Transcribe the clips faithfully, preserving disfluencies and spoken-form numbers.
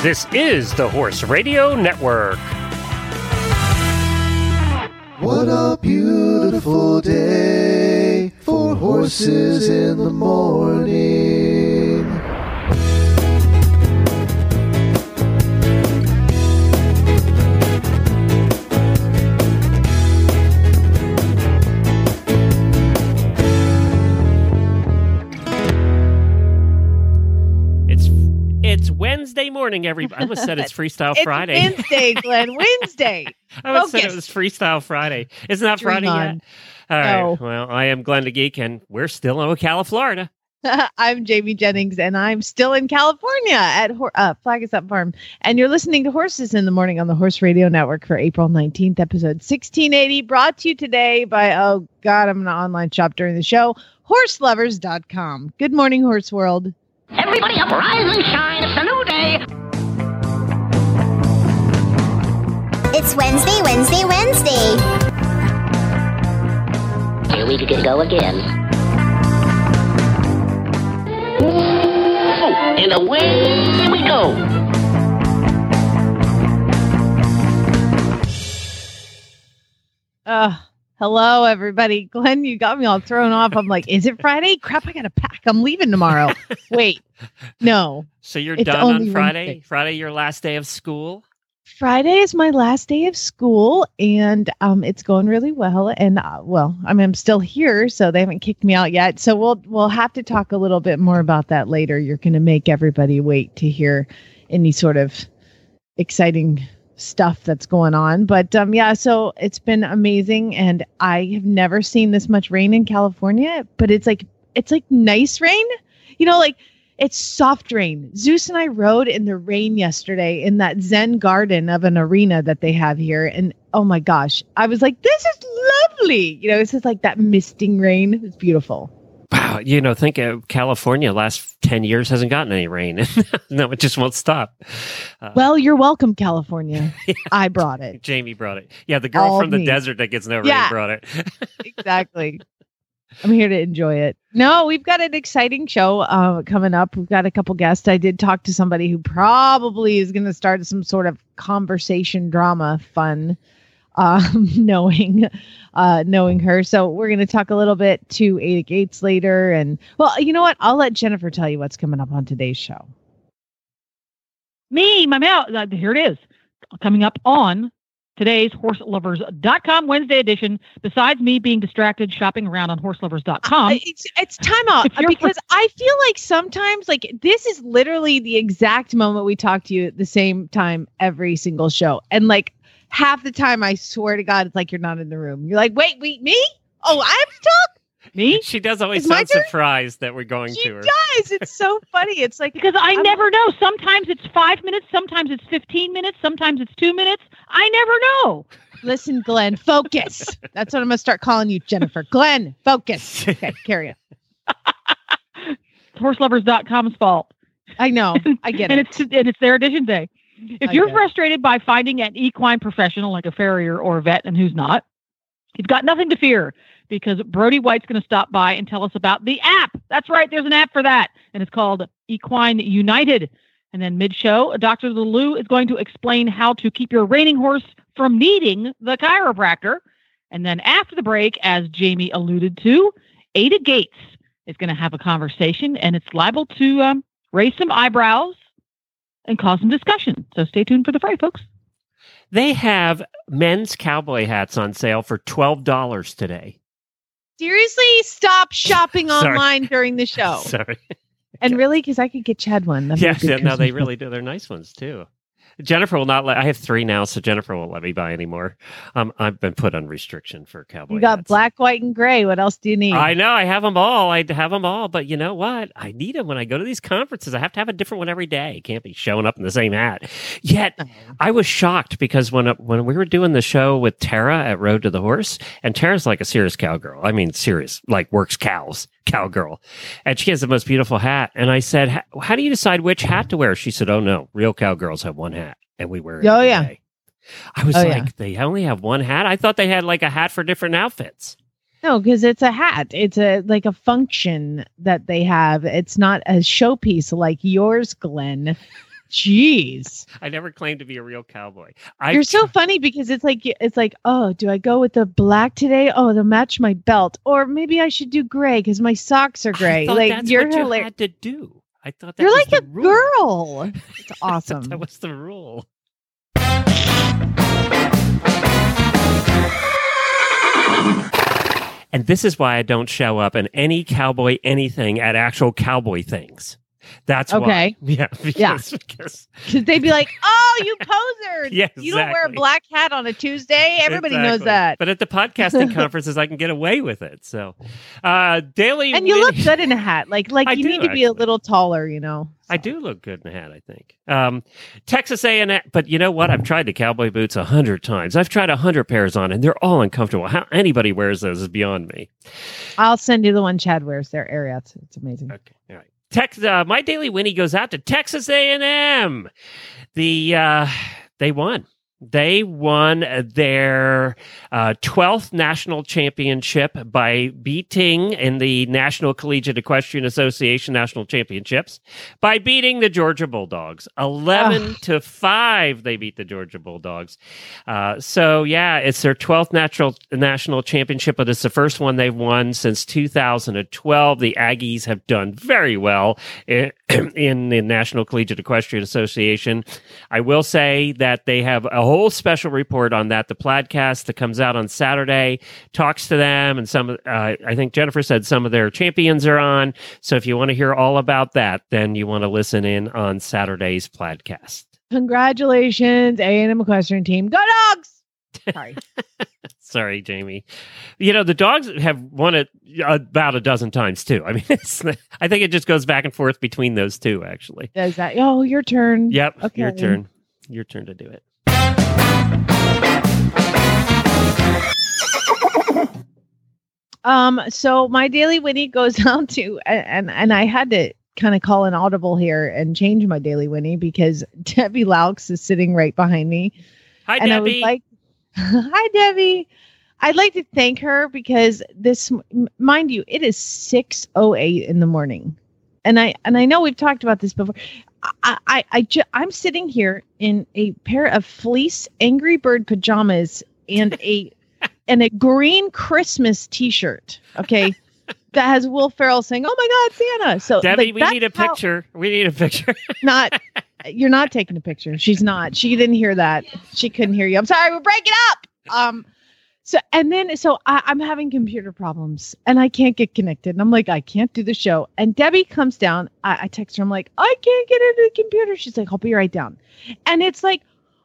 This is the Horse Radio Network. What a beautiful day for horses in the morning. It's it's Wednesday morning, everybody. I almost said it's Freestyle it's Friday. Wednesday, Glenn. Wednesday. I almost Focus. said it was Freestyle Friday. Isn't that Dream Friday on. yet? All right. No. Well, I am Glenn the Geek, and we're still in Ocala, Florida. I'm Jamie Jennings, and I'm still in California at Hor- uh, Flagstaff Farm. And you're listening to Horses in the Morning on the Horse Radio Network for April nineteenth, episode sixteen eighty, brought to you today by, oh, God, I'm going to online shop during the show, horse lovers dot com. Good morning, Horse World. Everybody up, rise and shine. It's a new day. It's Wednesday, Wednesday, Wednesday. Here we go again. Oh, and away we go. Uh, hello, everybody. Glenn, you got me all thrown off. I'm like, is it Friday? Crap, I got to pack. I'm leaving tomorrow. Wait, no. So you're It's done only on Friday? Wednesday. Friday, your last day of school? Friday is my last day of school, and um, it's going really well. And uh, well, I mean, I'm still here, so they haven't kicked me out yet. So we'll we'll have to talk a little bit more about that later. You're going to make everybody wait to hear any sort of exciting stuff that's going on. But um, yeah, so it's been amazing, and I have never seen this much rain in California. But it's like it's like nice rain, you know, like. It's soft rain. Zeus and I rode in the rain yesterday in that Zen garden of an arena that they have here. And oh my gosh, I was like, this is lovely. You know, it's just like that misting rain. It's beautiful. Wow. You know, think of California last ten years hasn't gotten any rain. No, it just won't stop. Uh, Well, you're welcome, California. yeah. I brought it. Jamie brought it. Yeah, the girl All from the me. desert that gets no rain Yeah. brought it. Exactly. I'm here to enjoy it. No, we've got an exciting show uh, coming up. We've got a couple guests. I did talk to somebody who probably is going to start some sort of conversation drama fun, um, knowing uh, knowing her. So we're going to talk a little bit to Ada Gates later. And, well, you know what? I'll let Jennifer tell you what's coming up on today's show. Me, my mouth. Uh, here it is. Coming up on today's horse lovers dot com Wednesday edition. Besides me being distracted shopping around on horse lovers dot com. Uh, it's, it's time out If you're- because I feel like sometimes, like, this is literally the exact moment we talk to you at the same time every single show. And, like, half the time, I swear to God, it's like you're not in the room. You're like, wait, wait, me? Oh, I have to talk? me? She does always It's my sound turn? surprised that we're going She to her. does. It's so funny. It's like, Because I I'm- never know. Sometimes it's five minutes. Sometimes it's fifteen minutes. Sometimes it's two minutes. I never know. listen, Glenn, focus. That's what I'm going to start calling you, Jennifer. Glenn, focus. Okay, carry on. It's horse lovers dot com's fault. I know. I get and it. it's and it's their edition day. If I you're get it. frustrated by finding an equine professional like a farrier or a vet, and who's not, you've got nothing to fear because Brody White's going to stop by and tell us about the app. That's right, there's an app for that, and it's called Equine United. And then mid-show, Doctor Lulu is going to explain how to keep your reining horse from needing the chiropractor. And then after the break, as Jamie alluded to, Ada Gates is going to have a conversation, and it's liable to um, raise some eyebrows and cause some discussion. So stay tuned for the fray, folks. They have men's cowboy hats on sale for twelve dollars today. Seriously, stop shopping Sorry. online during the show. Sorry. And really, because I could get Chad one. That'd be a Yes, good yeah, no, they Christmas really do. They're nice ones, too. Jennifer will not let, I have three now, so Jennifer won't let me buy anymore. Um, I've been put on restriction for cowboy You got hats. black, white, and gray. What else do you need? I know, I have them all. I have them all, but you know what? I need them when I go to these conferences. I have to have a different one every day. I can't be showing up in the same hat. Yet, I was shocked because when when we were doing the show with Tara at Road to the Horse, and Tara's like a serious cowgirl. I mean, serious, like works cows, cowgirl. And she has the most beautiful hat. And I said, "How- how do you decide which hat to wear?" She said, "Oh, no, real cowgirls have one hat. And we wear it Oh, every yeah. day." I was Oh, like, yeah. they only have one hat? I thought they had like a hat for different outfits. No, because it's a hat. It's a like a function that they have. It's not a showpiece like yours, Glenn. Jeez. I never claimed to be a real cowboy. I You're so funny because it's like it's like, oh, do I go with the black today? Oh, to match my belt, or maybe I should do gray because my socks are gray. I thought like that's you're what you hilar- had to do. I thought that You're was like the a rule. girl. It's I thought awesome. that was the rule. And this is why I don't show up in any cowboy anything at actual cowboy things. That's Okay. why. Yeah. Because, Yeah. because Because they'd be like, "Oh, you poser! Yeah, You don't wear a exactly. black hat on a Tuesday. Everybody knows Exactly. that." But at the podcasting conferences, I can get away with it. So, uh, daily. And you look Winnie- good in a hat. Like, like I you do, need to be a actually. little taller, you know. I do look good in a hat, I think. Um, Texas A and M, but you know what? I've tried the cowboy boots a hundred times. I've tried a hundred pairs on, and they're all uncomfortable. How anybody wears those is beyond me. I'll send you the one Chad wears. They're Ariats. It's amazing. Okay, all right. Tex, uh, my daily Winnie goes out to Texas A and M. The uh, they won. They won their uh, twelfth national championship by beating in the National Collegiate Equestrian Association National Championships by beating the Georgia Bulldogs. eleven to five, they beat the Georgia Bulldogs. Uh, so, yeah, it's their twelfth natural, national championship, but it's the first one they've won since two thousand twelve. The Aggies have done very well in, in the National Collegiate Equestrian Association. I will say that they have a whole special report on that. The Plaidcast that comes out on Saturday talks to them, and some. Uh, I think Jennifer said some of their champions are on. So if you want to hear all about that, then you want to listen in on Saturday's Plaidcast. Congratulations, A and M equestrian team. Go Dogs! Sorry. Sorry, Jamie. You know, the dogs have won it about a dozen times too. I mean, it's, I think it just goes back and forth between those two, actually. Does that? Oh, your turn. Yep, Okay. your turn. Your turn to do it. Um, so my daily Winnie goes out to, and and I had to kind of call an audible here and change my daily Winnie because Debbie Laux is sitting right behind me. Hi, and Debbie. I was like, "Hi, Debbie." I'd like to thank her because this, m- mind you, it is six oh eight in the morning, and I and I know we've talked about this before. I I, I ju- I'm sitting here in a pair of fleece Angry Bird pajamas and a and a green Christmas T-shirt. Okay. That has Will Ferrell saying, "Oh my God, Santa!" So, Debbie, like, we that's need a how- picture. We need a picture. Not, you're not taking a picture. She's not. She didn't hear that. She couldn't hear you. I'm sorry. We're breaking up. Um. So and then so I, I'm having computer problems and I can't get connected. And I'm like, I can't do the show. And Debbie comes down. I, I text her. I'm like, I can't get into the computer. She's like, I'll be right down. And it's like,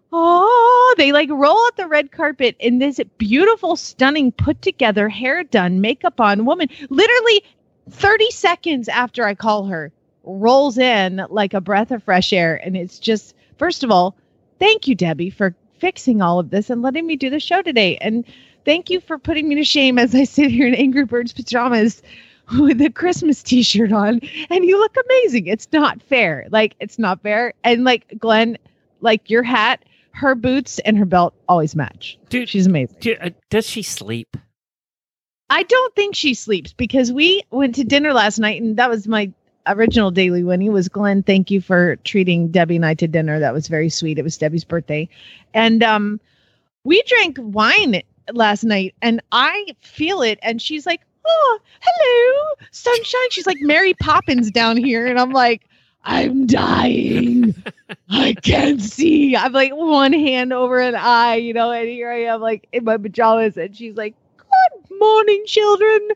oh, they like roll out the red carpet in this beautiful, stunning, put together, hair done, makeup on woman. Literally thirty seconds after I call her, rolls in like a breath of fresh air. And it's just, first of all, thank you, Debbie, for fixing all of this and letting me do the show today. And thank you for putting me to shame as I sit here in Angry Birds pajamas with a Christmas T-shirt on. And you look amazing. It's not fair. Like, it's not fair. And like, Glenn, like your hat, her boots, and her belt always match. Dude, She's amazing. do, uh, does she sleep? I don't think she sleeps because we went to dinner last night and that was my original daily Winnie was Glenn. Thank you for treating Debbie and I to dinner. That was very sweet. It was Debbie's birthday. And um, we drank wine last night and I feel it. And she's like, "Oh, hello, sunshine." She's like Mary Poppins down here. And I'm like, "I'm dying. I can't see." I'm like one hand over an eye, you know, and here I am like in my pajamas. And she's like, "Good morning, children."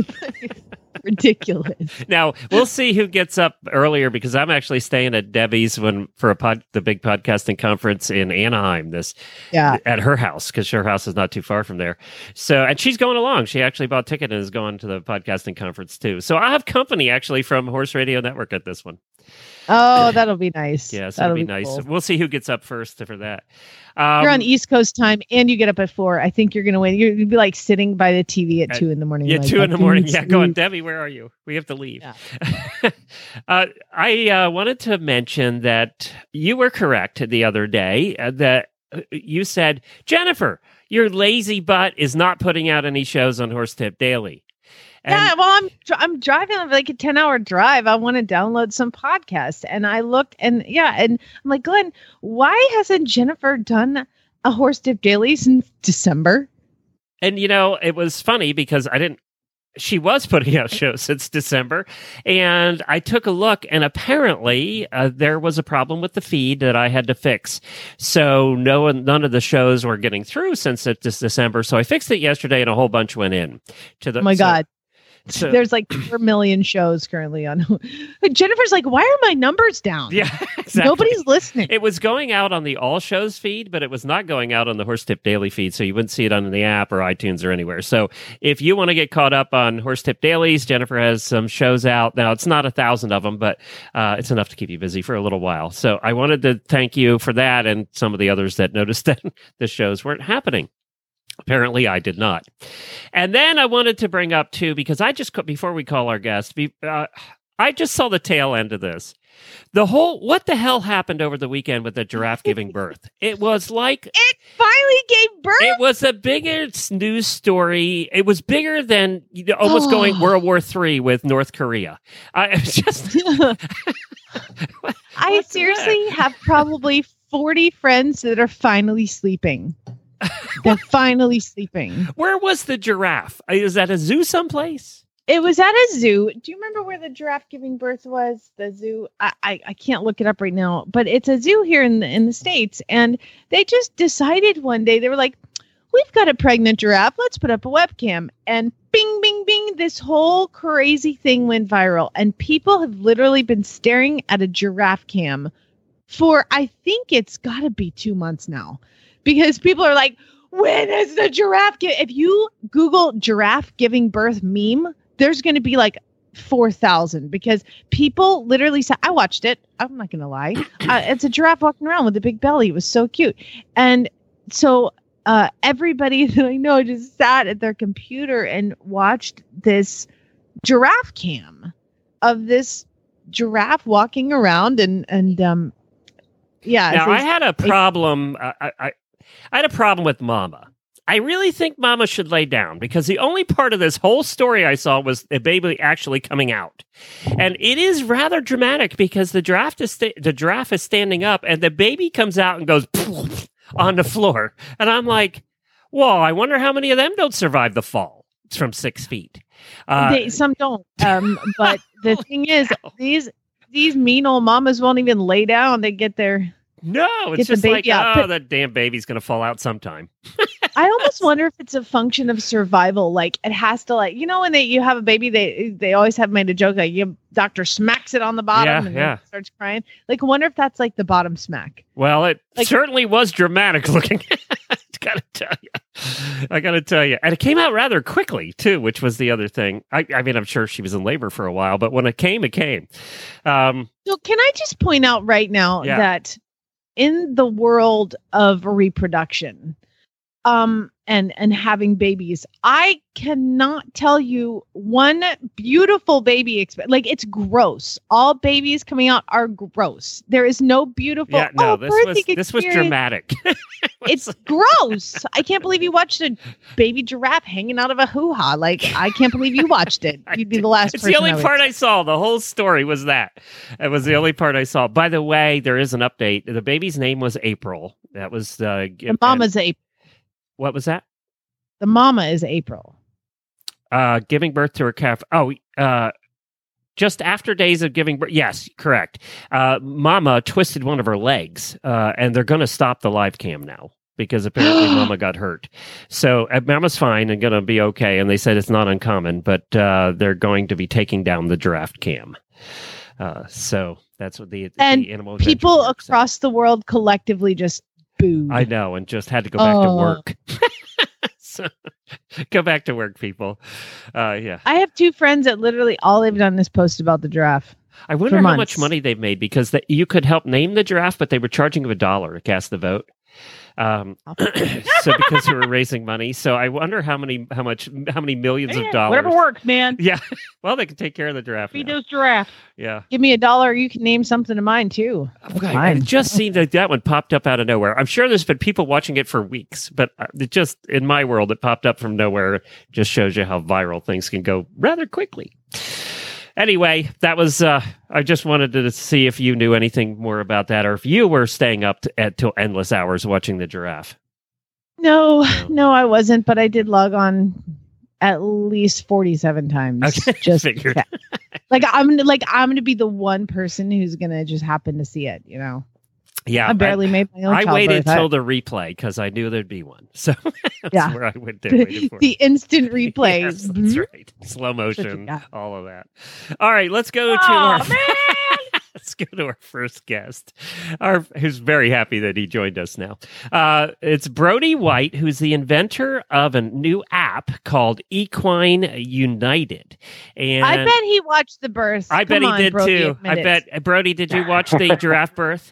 Ridiculous. Now we'll see who gets up earlier because I'm actually staying at Debbie's when for a pod, the big podcasting conference in Anaheim. This Yeah. at her house because her house is not too far from there. So and she's going along. She actually bought a ticket and is going to the podcasting conference too. So I have company actually from Horse Radio Network at this one. Oh, that'll be nice. Yeah, so that'll it'll be, nice. cool. We'll see who gets up first for that. Um, You're on East Coast time and you get up at four. I think you're going to win. You're- You'd be like sitting by the T V at At- two in the morning. Yeah, like, two I in the can morning. Yeah, going, sleep. Debbie, where are you? We have to leave. Yeah. uh, I uh, wanted to mention that you were correct the other day uh, that uh, you said, Jennifer, your lazy butt is not putting out any shows on Horse Tip Daily. And yeah, well, I'm dr- I'm driving like a ten hour drive. I want to download some podcasts, and I looked, and yeah, and I'm like, Glenn, why hasn't Jennifer done a Horse Tip Daily since December? And, you know, it was funny because I didn't, she was putting out shows since December, and I took a look, and apparently uh, there was a problem with the feed that I had to fix. So no one, none of the shows were getting through since it, this December. So I fixed it yesterday, and a whole bunch went in. To the, oh my so, God. So, There's like four million shows currently on. Jennifer's like, why are my numbers down? yeah, exactly. Nobody's listening. It was going out on the All Shows feed, but it was not going out on the Horse Tip Daily feed, so you wouldn't see it on the app or iTunes or anywhere. So if you want to get caught up on Horse Tip Dailies, Jennifer has some shows out. Now, it's not a thousand of them, but uh, it's enough to keep you busy for a little while. So I wanted to thank you for that and some of the others that noticed that the shows weren't happening. Apparently, I did not. And then I wanted to bring up, too, because I just, before we call our guest, be, uh, I just saw the tail end of this. The whole, what the hell happened over the weekend with the giraffe giving birth? It was like... It finally gave birth? It was a bigger news story. It was bigger than you know, almost Oh. going World War Three with North Korea. I it was just... I What's seriously that? have probably forty friends that are finally sleeping. They're finally sleeping. Where was the giraffe? Is that a zoo someplace? It was at a zoo. Do you remember where the giraffe giving birth was? The zoo. I, I, I can't look it up right now, but it's a zoo here in the in the States. And they just decided one day, they were like, we've got a pregnant giraffe. Let's put up a webcam. And bing, bing, bing, this whole crazy thing went viral. And people have literally been staring at a giraffe cam for, I think it's got to be two months now. Because people are like, when is the giraffe? Gi-? If you Google giraffe giving birth meme, there's going to be like four thousand because people literally said, I watched it. I'm not going to lie. Uh, it's a giraffe walking around with a big belly. It was so cute. And so uh, everybody that I know just sat at their computer and watched this giraffe cam of this giraffe walking around. And, and um, yeah. Now, so I had a problem. Uh, I, I, I had a problem with Mama. I really think Mama should lay down because the only part of this whole story I saw was the baby actually coming out. And it is rather dramatic because the giraffe is, sta- the giraffe is standing up and the baby comes out and goes on the floor. And I'm like, whoa, I wonder how many of them don't survive the fall. It's from six feet. Uh, they, some don't. Um, but the Holy thing is, cow. these these mean old mamas won't even lay down. They get their. no, Get it's the just baby like, out. oh, But- that damn baby's going to fall out sometime. I almost wonder if it's a function of survival. Like it has to, like you know, when they you have a baby, they they always have made a joke like you doctor smacks it on the bottom Yeah, and then yeah. it starts crying. Like, I wonder if that's like the bottom smack. Well, it Like- certainly was dramatic looking. I gotta tell you, I gotta tell you, and it came out rather quickly too, which was the other thing. I, I mean, I'm sure she was in labor for a while, but when it came, it came. Um, So can I just point out right now Yeah. that in the world of reproduction, um, and and having babies, I cannot tell you one beautiful baby exp- like it's gross. All babies coming out are gross. There is no beautiful. yeah, no, oh, this was birthing this was experience. dramatic. It's gross. I can't believe you watched a baby giraffe hanging out of a hoo-ha. Like, I can't believe you watched it. I You'd be did. the last It's person the only I would- part I saw. The whole story was that. It was the only part I saw. By the way, there is an update. The baby's name was April. That was uh, The mama's April. what was that? The mama is April. Uh, giving birth to her calf. Oh, uh, just after days of giving birth. Yes, correct. Uh, Mama twisted one of her legs, uh, and they're going to stop the live cam now because apparently Mama got hurt. So uh, Mama's fine and going to be okay. And they said it's not uncommon, but uh, they're going to be taking down the giraffe cam. Uh, so that's what the, And the animal People adventure park said. across the world collectively just booed. I know, and just had to go back to Oh. work. So, go back to work, people. Uh, yeah. I have two friends that literally all they've done is post about the giraffe. I wonder for how months. much money they've made because the, you could help name the giraffe, but they were charging them a dollar to cast the vote. Um, so because we were raising money, so I wonder how many, how much, how many millions Man, of dollars. whatever works, man. Yeah. Well, they can take care of the giraffe. Feed now. those giraffes. Yeah. Give me a dollar, you can name something of mine too. Okay. Fine. It just seemed like that one popped up out of nowhere. I'm sure there's been people watching it for weeks, but it just in my world, it popped up from nowhere. Just shows you how viral things can go rather quickly. Anyway, that was, uh, I just wanted to see if you knew anything more about that or if you were staying up to, at till endless hours watching the giraffe. No, no, I wasn't, but I did log on at least forty-seven times. Okay, just figured. to- like I'm gonna, like I'm gonna be the one person who's gonna just happen to see it. You know, Yeah. I barely made my own. I waited childbirth. I- till the replay because I knew there'd be one. So that's Yeah. where I went there. Waited for the it. instant replay. Yes, that's right. Slow motion, got. all of that. All right, let's go to Oh, our man! let's go to our first guest. Our who's very happy that he joined us now. Uh, it's Brody White, who's the inventor of a new app called Equine United. And I bet he watched the birth. I bet Come he on, did Brody, too. admit I it. bet Brody, did you watch the giraffe birth?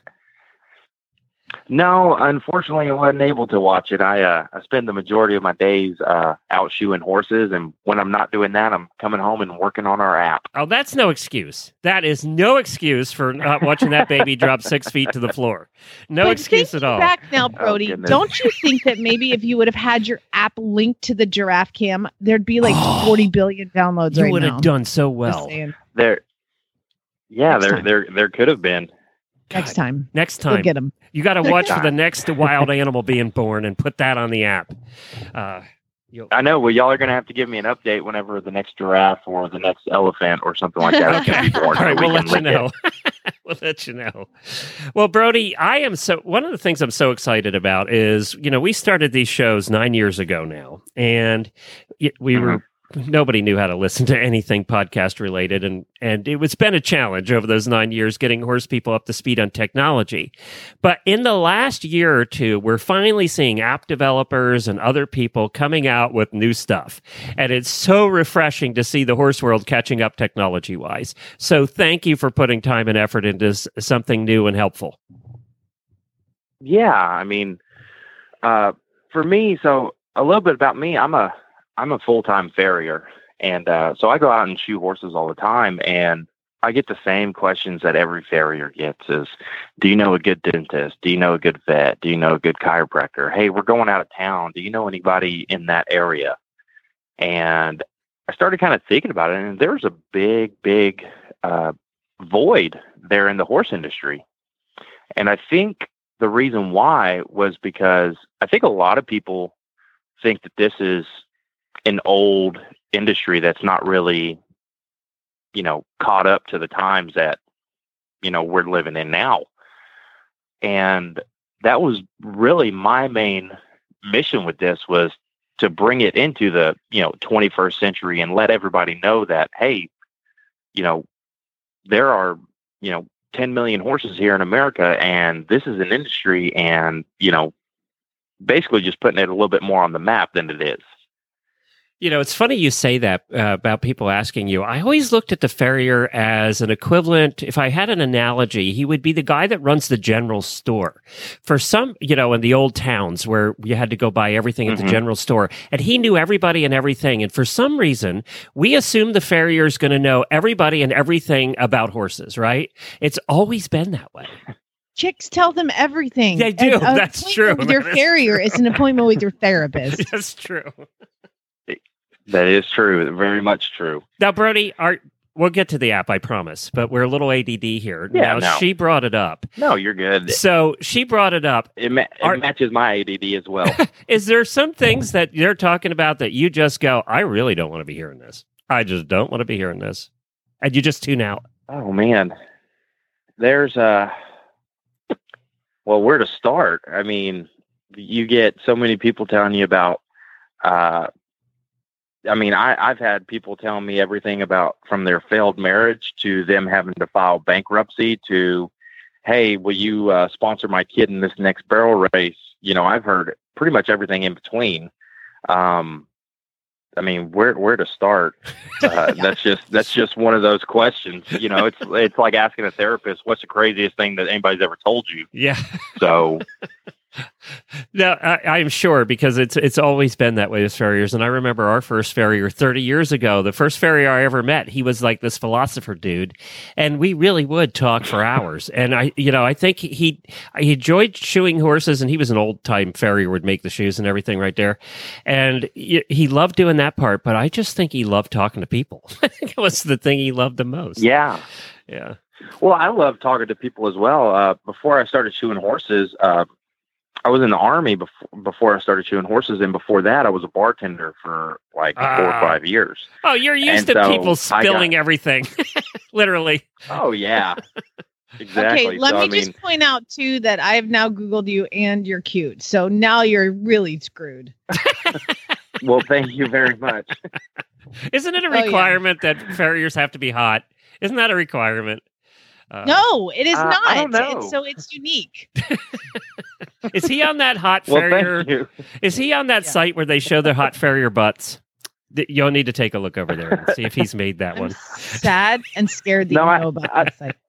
No, unfortunately, I wasn't able to watch it. I uh, I spend the majority of my days uh, out shoeing horses, and when I'm not doing that, I'm coming home and working on our app. Oh, that's no excuse. That is no excuse for not watching that baby drop six feet to the floor. No But excuse at thinking all. Back now, Brody. goodness. Don't you think that maybe if you would have had your app linked to the giraffe cam, there'd be like forty billion downloads You right would now? have done so Just well. saying. There, yeah, Next there, time. there, there could have been. Next God, time, Next go time. get him. You got to watch for time. the next wild animal being born and put that on the app. Uh, you'll- I know. Well, y'all are going to have to give me an update whenever the next giraffe or the next elephant or something like that is going Okay. to be born. All right, so we we'll can let you link it. know. We'll let you know. Well, Brody, I am so one of the things I'm so excited about is, you know, we started these shows nine years ago now, and y- we were nobody knew how to listen to anything podcast related, and and it was been a challenge over those nine years getting horse people up to speed on technology. But in the last year or two, we're finally seeing app developers and other people coming out with new stuff, and it's so refreshing to see the horse world catching up technology wise. So thank you for putting time and effort into s- something new and helpful. Yeah, I mean, uh, for me, so a little bit about me. I'm a I'm a full time farrier, and uh, so I go out and shoe horses all the time, and I get the same questions that every farrier gets: is, do you know a good dentist? Do you know a good vet? Do you know a good chiropractor? Hey, we're going out of town. Do you know anybody in that area? And I started kind of thinking about it, and there's a big, big uh, void there in the horse industry, and I think the reason why was because I think a lot of people think that this is an old industry that's not really, you know, caught up to the times that, you know, we're living in now. And that was really my main mission with this, was to bring it into the, you know, twenty-first century and let everybody know that, hey, you know, there are, you know, ten million horses here in America, and this is an industry, and, you know, basically just putting it a little bit more on the map than it is. You know, it's funny you say that uh, about people asking you. I always looked at the farrier as an equivalent. If I had an analogy, he would be the guy that runs the general store. For some, you know, in the old towns where you had to go buy everything at Mhm. the general store, and he knew everybody and everything. And for some reason, we assume the farrier is going to know everybody and everything about horses, right? It's always been that way. Chicks tell them everything. They do. An That's appointment true. With your That is farrier true. is an appointment with your therapist. That's true. That is true. Very much true. Now, Brody, our, we'll get to the app, I promise, but we're a little A D D here. Yeah, now, no. she brought it up. No, you're good. So she brought it up. It, ma- it Are- matches my A D D as well. Is there some things that you're talking about that you just go, I really don't want to be hearing this. I just don't want to be hearing this. And you just tune out. Oh, man. There's uh well, where to start? I mean, you get so many people telling you about, uh, I mean, I, I've had people telling me everything about from their failed marriage to them having to file bankruptcy to, hey, will you uh, sponsor my kid in this next barrel race? You know, I've heard pretty much everything in between. Um, I mean, where where to start? Uh, that's just that's just one of those questions. You know, it's it's like asking a therapist, what's the craziest thing that anybody's ever told you? Yeah. So, No, I, I'm sure because it's it's always been that way with farriers. And I remember our first farrier thirty years ago. The first farrier I ever met, he was like this philosopher dude, and we really would talk for hours. And I, you know, I think he he enjoyed shoeing horses, and he was an old time farrier, would make the shoes and everything right there, and he, he loved doing that part. But I just think he loved talking to people. I think it was the thing he loved the most. Yeah, yeah. Well, I love talking to people as well. Uh, before I started shoeing horses. Uh, I was in the Army before before I started shoeing horses, and before that, I was a bartender for like uh, four or five years. Oh, you're used and to so people spilling got, everything, literally. Oh yeah, exactly. Okay, let so, me I mean, just point out too that I have now Googled you, and you're cute. So now you're really screwed. Well, thank you very much. Isn't it a Oh, yeah. requirement that farriers have to be hot? Isn't that a requirement? Uh, No, it is uh, not. I don't know. It's, so it's unique. Is he on that hot Well, farrier? thank you. Is he on that Yeah. site where they show their hot farrier butts? Th- You'll need to take a look over there and see if he's made that I'm one. sad and scared that No, you I- know about I- this. Like,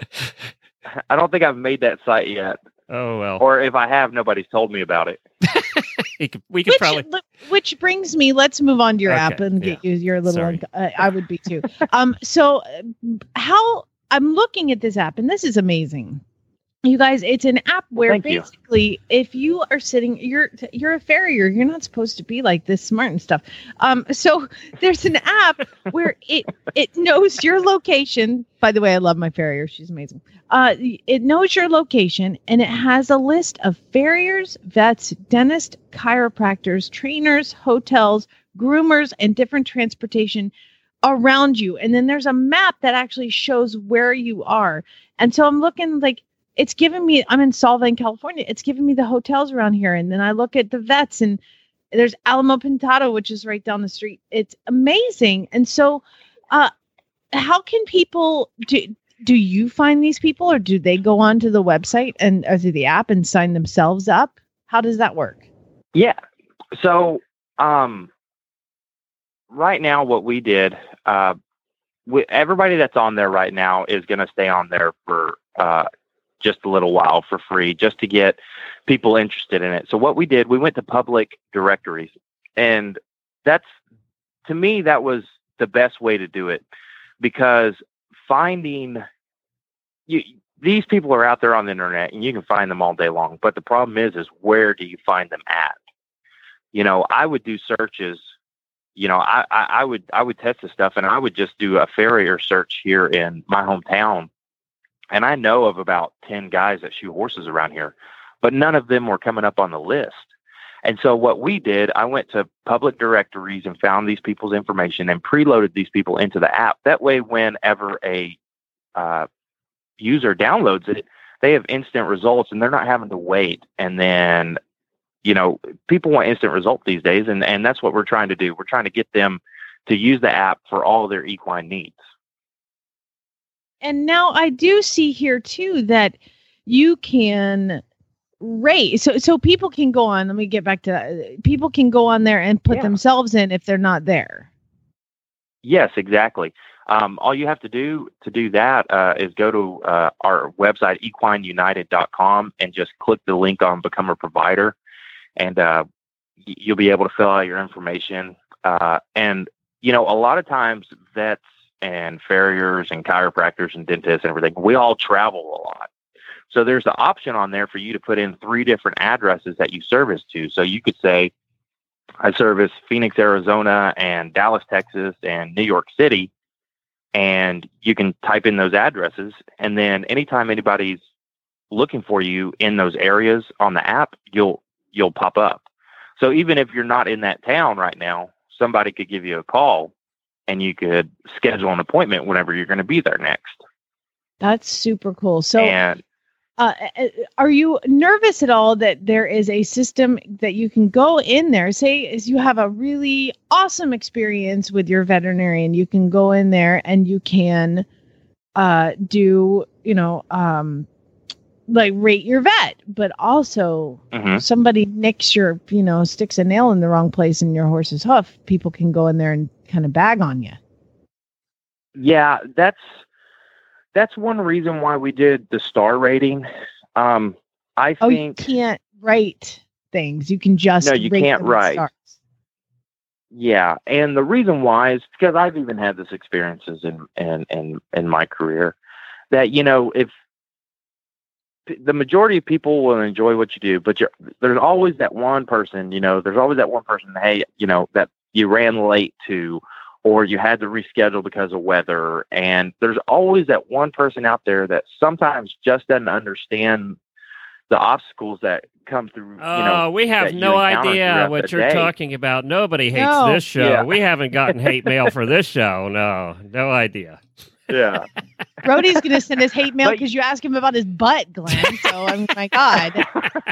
I don't think I've made that site yet, Oh well, or if I have, nobody's told me about it. he could, we could which, probably. look- which brings me, let's move on to your Okay, app and get you your little. Sorry. Uh, I would be too. um. So, uh, how I'm looking at this app, and this is amazing. You guys, it's an app where thank you. basically, if you are sitting, you're you're a farrier. You're not supposed to be like this smart and stuff. Um, so there's an app where it it knows your location. By the way, I love my farrier. She's amazing. Uh, it knows your location, and it has a list of farriers, vets, dentists, chiropractors, trainers, hotels, groomers, and different transportation around you. And then there's a map that actually shows where you are. And so I'm looking like. It's giving me, I'm in Solvang, California. It's giving me the hotels around here. And then I look at the vets, and there's Alamo Pintado, which is right down the street. It's amazing. And so uh, how can people, do, do you find these people, or do they go onto the website and or to the app and sign themselves up? How does that work? Yeah. So, um, right now, what we did, uh, we, everybody that's on there right now is going to stay on there for, uh, just a little while for free, just to get people interested in it. So what we did, we went to public directories, and that's, to me, that was the best way to do it, because finding you, these people are out there on the internet, and you can find them all day long. But the problem is, is where do you find them at? You know, I would do searches. You know, I, I, I would, I would test this stuff, and I would just do a farrier search here in my hometown. And I know of about ten guys that shoe horses around here, but none of them were coming up on the list. And so what we did, I went to public directories and found these people's information and preloaded these people into the app. That way, whenever a uh, user downloads it, they have instant results, and they're not having to wait. And then, you know, people want instant results these days, and, and that's what we're trying to do. We're trying to get them to use the app for all their equine needs. And now I do see here too that you can rate. So so people can go on. Let me get back to that. People can go on there and put Yeah. themselves in if they're not there. Yes, exactly. Um, all you have to do to do that uh, is go to uh, our website, equine united dot com, and just click the link on Become a Provider, and uh, y- you'll be able to fill out your information. Uh, and, you know, a lot of times vets and farriers and chiropractors and dentists and everything, we all travel a lot. So there's the option on there for you to put in three different addresses that you service to. So you could say, I service Phoenix, Arizona, and Dallas, Texas, and New York City. And you can type in those addresses. And then anytime anybody's looking for you in those areas on the app, you'll, you'll pop up. So even if you're not in that town right now, somebody could give you a call, and you could schedule an appointment whenever you're going to be there next. That's super cool. So and uh, uh, are you nervous at all that there is a system that you can go in there? Say as you have a really awesome experience with your veterinarian, you can go in there and you can uh, do, you know, um, like rate your vet, but also Mhm. somebody nicks your, you know, sticks a nail in the wrong place in your horse's hoof. People can go in there and kind of bag on you. yeah, that's, that's one reason why we did the star rating. Um, I Oh, you think, can't write things. You can just No, you rate can't them with write. stars. Yeah, and the reason why is because I've even had this experiences in in in, in my career that, you know, if p- the majority of people will enjoy what you do, but you're, there's always that one person, you know, there's always that one person, hey, you know, that you ran late to, or you had to reschedule because of weather, and there's always that one person out there that sometimes just doesn't understand the obstacles that come through. Oh, you know, we have that you no encounter idea throughout what the you're day. talking about. Nobody hates No. this show. Yeah. We haven't gotten hate mail for this show. No, no idea. Yeah. Brody's going to send us hate mail But- because you asked him about his butt, Glenn. So, I mean, my God.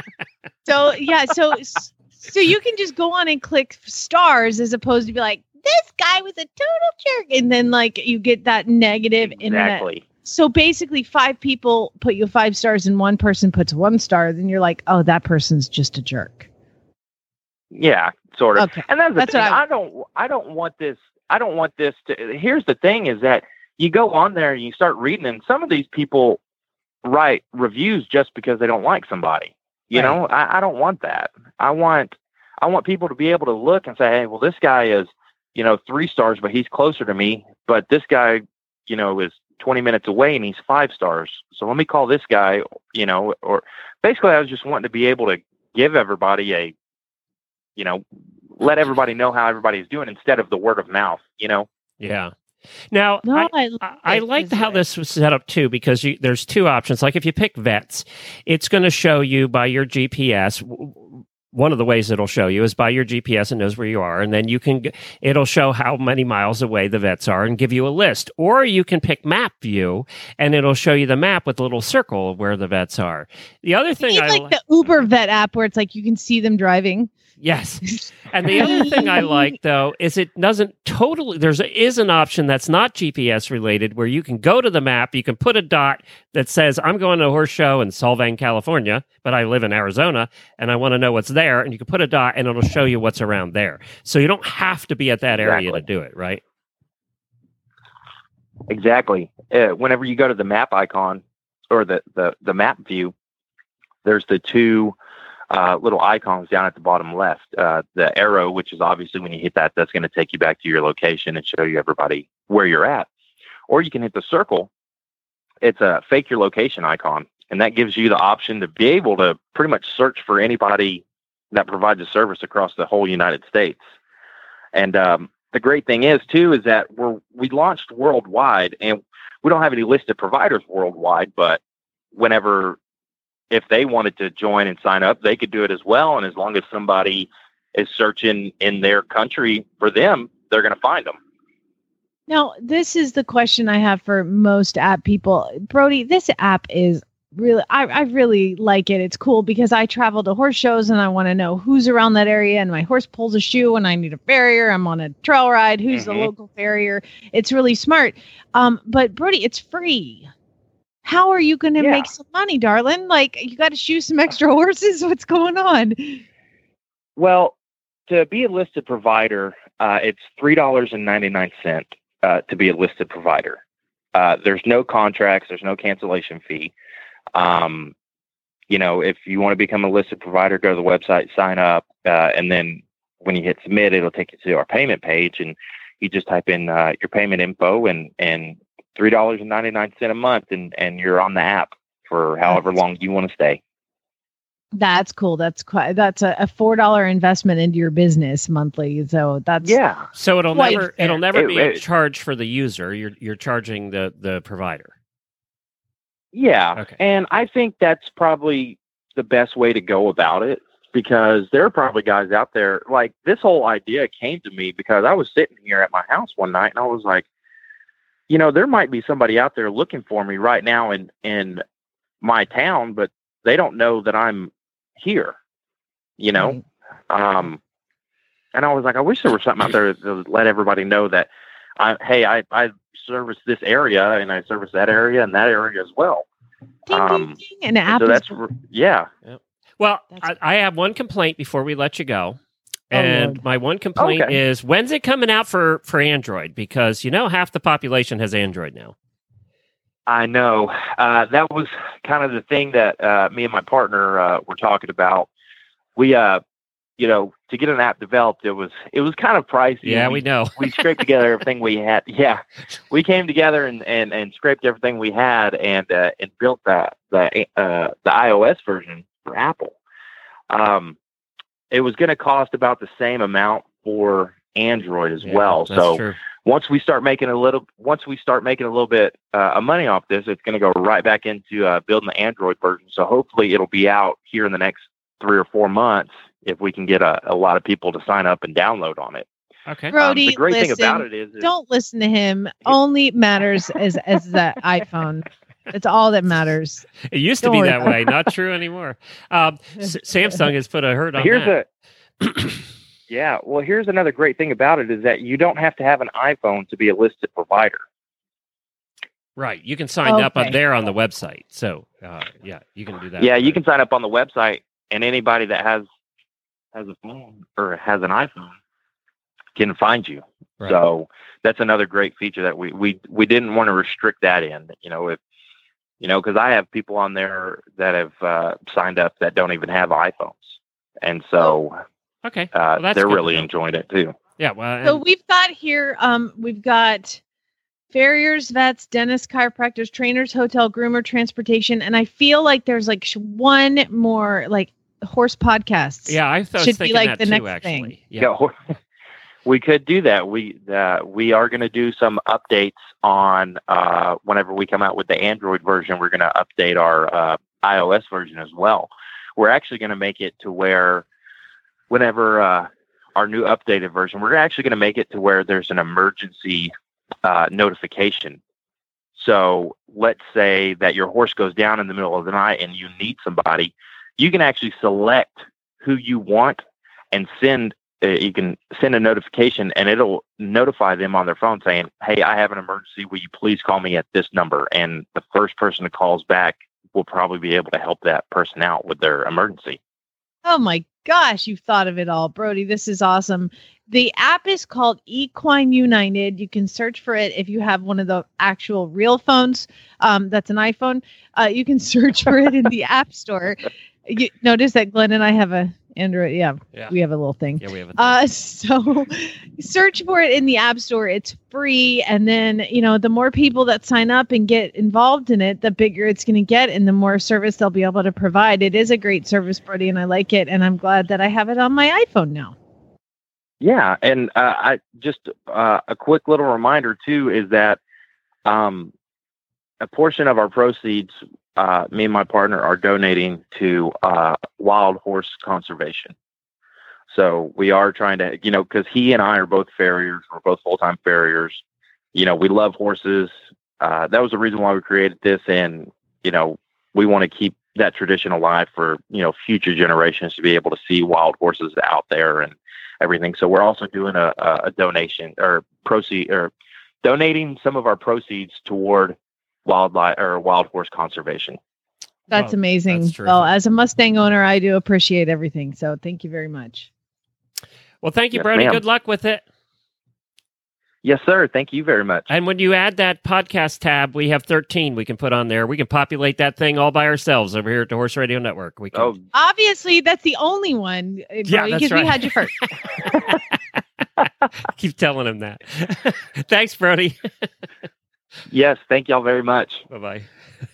So, yeah. So, so you can just go on and click stars as opposed to be like, this guy was a total jerk. And then, like, you get that negative internet. Exactly. So basically, five people put you five stars and one person puts one star. Then you're like, oh, that person's just a jerk. Yeah, sort of. Okay. And that's the That's thing. what I- I don't. I don't want this. I don't want this to. Here's the thing: is that you go on there and you start reading, and some of these people write reviews just because they don't like somebody. You Right. know, I, I don't want that. I want. I want people to be able to look and say, hey, well, this guy is, you know, three stars, but he's closer to me. But this guy, you know, is twenty minutes away and he's five stars. So let me call this guy, you know, or basically I was just wanting to be able to give everybody a, you know, let everybody know how everybody's doing instead of the word of mouth, you know? Yeah. Now, No, I, I, I, I it like is how good. this was set up too, because you, there's two options. Like if you pick vets, it's going to show you by your G P S. w- w- One of the ways it'll show you is by your G P S and knows where you are, and then you can. g- It'll show how many miles away the vets are and give you a list. Or you can pick Map View, and it'll show you the map with a little circle of where the vets are. The other thing It's I like li- the Uber Vet app where it's like you can see them driving. Yes. And the other thing I like though is it doesn't totally there's a, is an option that's not G P S related where you can go to the map, you can put a dot that says I'm going to a horse show in Solvang, California, but I live in Arizona and I want to know what's there, and you can put a dot and it'll show you what's around there. So you don't have to be at that area Exactly. to do it, right? Exactly. Uh, whenever you go to the map icon or the, the, the map view, there's the two uh, little icons down at the bottom left. Uh, the arrow, which is obviously when you hit that, that's going to take you back to your location and show you everybody where you're at. Or you can hit the circle. It's a fake your location icon. And that gives you the option to be able to pretty much search for anybody that provides a service across the whole United States. And um, the great thing is, too, is that we're, we launched worldwide, and we don't have any listed providers worldwide, but whenever, if they wanted to join and sign up, they could do it as well. And as long as somebody is searching in their country for them, they're going to find them. Now, this is the question I have for most app people. Brody, this app is really, I, I really like it. It's cool because I travel to horse shows and I want to know who's around that area, and my horse pulls a shoe and I need a farrier. I'm on a trail ride. Who's the Mhm. local farrier? It's really smart. Um, but Brody, it's free. How are you going to Yeah. make some money, darling? Like, you got to shoe some extra horses. What's going on? Well, to be a listed provider, uh, it's three dollars and ninety-nine cents uh, to be a listed provider. Uh, there's no contracts. There's no cancellation fee. Um, you know, if you want to become a listed provider, go to the website, sign up, uh, and then when you hit submit, it'll take you to our payment page, and you just type in uh, your payment info and and three dollars and ninety-nine cents a month, and and you're on the app for however long you want to stay. That's cool. That's quite, that's a, a four dollar investment into your business monthly. So that's Yeah. So it'll Quite never fair. it'll never It- be a it- charge for the user. You're you're charging the the provider. Yeah. Okay. And I think that's probably the best way to go about it, because there are probably guys out there, like, this whole idea came to me because I was sitting here at my house one night and I was like, you know, there might be somebody out there looking for me right now in, in my town, but they don't know that I'm here, you know? Right. Um, and I was like, I wish there was something out there to let everybody know that I, hey, I, I service this area and I service that area and that area as well. Ding, Um, ding, ding. An app so is that's, r- yeah. Well, I, That's- I have one complaint before we let you go. Oh, And Lord. my one complaint Okay. is, when's it coming out for, for Android? Because, you know, half the population has Android now. I know. Uh, that was kind of the thing that uh, me and my partner uh, were talking about. we, uh, you know, to get an app developed, it was it was kind of pricey. Yeah, we, we know. we scraped together everything we had. Yeah, we came together and, and, and scraped everything we had and uh, and built the the uh, the iOS version for Apple. Um, it was going to cost about the same amount for Android as yeah, well. That's so true. once we start making a little, once we start making a little bit uh, of money off this, it's going to go right back into uh, building the Android version. So hopefully it'll be out here in the next three or four months if we can get a, a lot of people to sign up and download on it. Okay. Brody, um, the great listen, thing about it is, is don't listen to him. Only matters as as the iPhone. That's all that matters. It used Don't to be worry that about way. Not true anymore. Um, S- Samsung has put a hurt on here's that. a yeah. Well, here's another great thing about it is that you don't have to have an iPhone to be a listed provider. Right. You can sign up on Okay. there on the website. So, uh, yeah, you can do that. Yeah, you can sign up on the website, and anybody that has has a phone or has an iPhone can find you. Right. So that's another great feature that we we we didn't want to restrict that in. You know, if you know, because I have people on there that have uh, signed up that don't even have iPhones, and so Okay. uh, Well, that's they're good to really know. enjoying it too. Yeah. Well, So and- we've got here, um, we've got farriers, vets, dentists, chiropractors, trainers, hotel, groomer, transportation, and I feel like there's like sh- one more like horse podcasts. yeah, I was should be thinking like that the too, next actually. thing. Yeah. Yeah, we could do that. We uh, we are going to do some updates on uh, whenever we come out with the Android version. We're going to update our uh, iOS version as well. We're actually going to make it to where whenever uh, our new updated version, we're actually going to make it to where there's an emergency uh, notification. So let's say that your horse goes down in the middle of the night and you need somebody. You can actually select who you want and send uh, you can send a notification and it'll notify them on their phone saying, hey, I have an emergency. Will you please call me at this number? And the first person that calls back will probably be able to help that person out with their emergency. Oh my gosh, you've thought of it all, Brody. This is awesome. The app is called Equine United. You can search for it if you have one of the actual real phones. Um, that's an iPhone. Uh, you can search for it in the App Store. You notice that Glenn and I have a Android. Yeah, Yeah. we have a little thing. Yeah, we have a Uh, so search for it in the App Store. It's free. And then, you know, the more people that sign up and get involved in it, the bigger it's going to get and the more service they'll be able to provide. It is a great service, Brody, and I like it. And I'm glad that I have it on my iPhone now. Yeah, and uh, I just uh, a quick little reminder too is that um, a portion of our proceeds, uh, me and my partner are donating to uh, wild horse conservation. So we are trying to, you know, because he and I are both farriers, we're both full time farriers. You know, we love horses. Uh, that was the reason why we created this, and you know, we want to keep that tradition alive for you know future generations to be able to see wild horses out there and everything. So we're also doing a, a, a donation or proceed or donating some of our proceeds toward wildlife or wild horse conservation. That's Well, amazing. that's terrific. Well, as a Mustang owner, I do appreciate everything. So thank you very much. Well, thank you, Yes, Brody. ma'am. Good luck with it. Yes, sir. Thank you very much. And when you add that podcast tab, we have thirteen we can put on there. We can populate that thing all by ourselves over here at the Horse Radio Network. We can. Oh, Obviously, that's the only one, uh, Brody, Yeah, that's because we right. had you first. Keep telling him that. Thanks, Brody. yes. Thank y'all very much. Bye bye.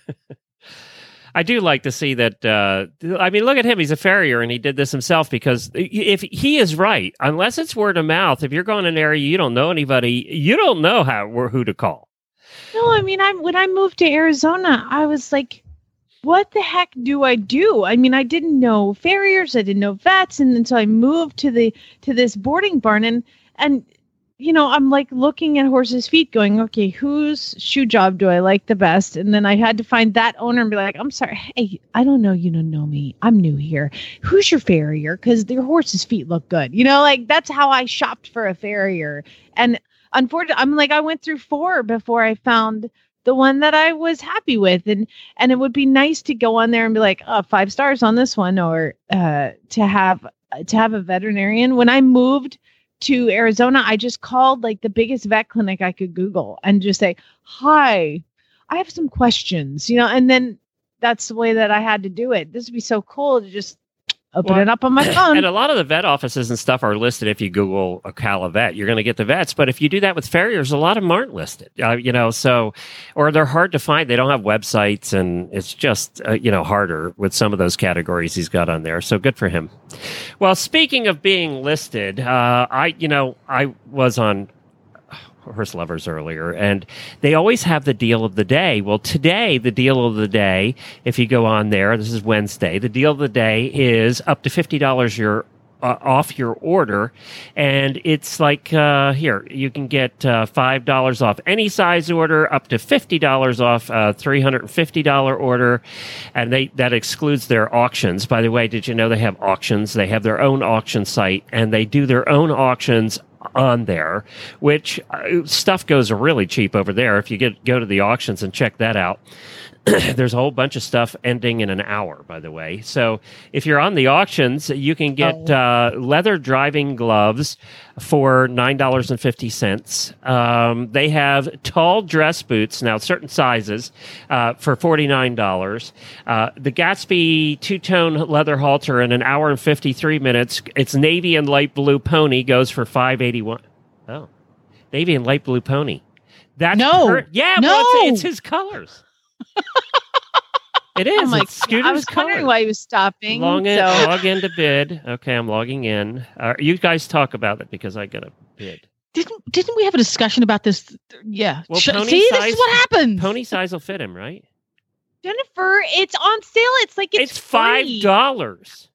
I do like to see that. Uh, I mean, look at him. He's a farrier, and he did this himself because if he is right, unless it's word of mouth, if you're going in an area you don't know anybody, you don't know how or who to call. No, I mean, I'm when I moved to Arizona, I was like, what the heck do I do? I mean, I didn't know farriers, I didn't know vets, and then so I moved to the to this boarding barn, and and you know, I'm like looking at horses' feet, going, okay, whose shoe job do I like the best? And then I had to find that owner and be like, I'm sorry, hey, I don't know, you don't know me, I'm new here. Who's your farrier? Because your horse's feet look good, you know, like that's how I shopped for a farrier. And unfortunately, I'm like, I went through four before I found the one that I was happy with. And, and it would be nice to go on there and be like, oh, five stars on this one, or uh, to have, to have a veterinarian. When I moved to Arizona, I just called like the biggest vet clinic I could Google and just say, hi, I have some questions, you know, and then that's the way that I had to do it. This would be so cool to just open Well, it up on my phone. And a lot of the vet offices and stuff are listed. If you Google Ocala vet, you're going to get the vets. But if you do that with farriers, a lot of them aren't listed. Uh, you know, so or they're hard to find. They don't have websites, and it's just uh, you know harder with some of those categories he's got on there. So good for him. Well, speaking of being listed, uh, I you know I was on Horse Lovers earlier, and they always have the deal of the day. Well, today, the deal of the day, if you go on there, this is Wednesday, the deal of the day is up to fifty dollars your uh, off your order, and it's like, uh, here, you can get uh, five dollars off any size order, up to fifty dollars off a three hundred fifty dollars order, and they that excludes their auctions. By the way, did you know they have auctions? They have their own auction site, and they do their own auctions on there, which uh, stuff goes really cheap over there. If you get go to the auctions and check that out, there's a whole bunch of stuff ending in an hour, by the way. So if you're on the auctions, you can get uh, leather driving gloves for nine dollars and fifty cents. Um, they have tall dress boots, now certain sizes, uh, for forty-nine dollars. Uh, the Gatsby two-tone leather halter in an hour and fifty-three minutes. It's navy and light blue pony, goes for five dollars and eighty-one cents. Oh, navy and light blue pony. That's No. per- yeah, No. well, it's, it's his colors. It is. Oh my It's Scooter's I was wondering colors. why he was stopping. Log, in, so. log into bid. Okay, I'm logging in. Uh, you guys talk about it because I got a bid. Didn't didn't we have a discussion about this? Yeah. Well, Sh- pony See, this size- is what happens. Pony size will fit him, right? Jennifer, it's on sale. It's like it's, It's, five free. dollars.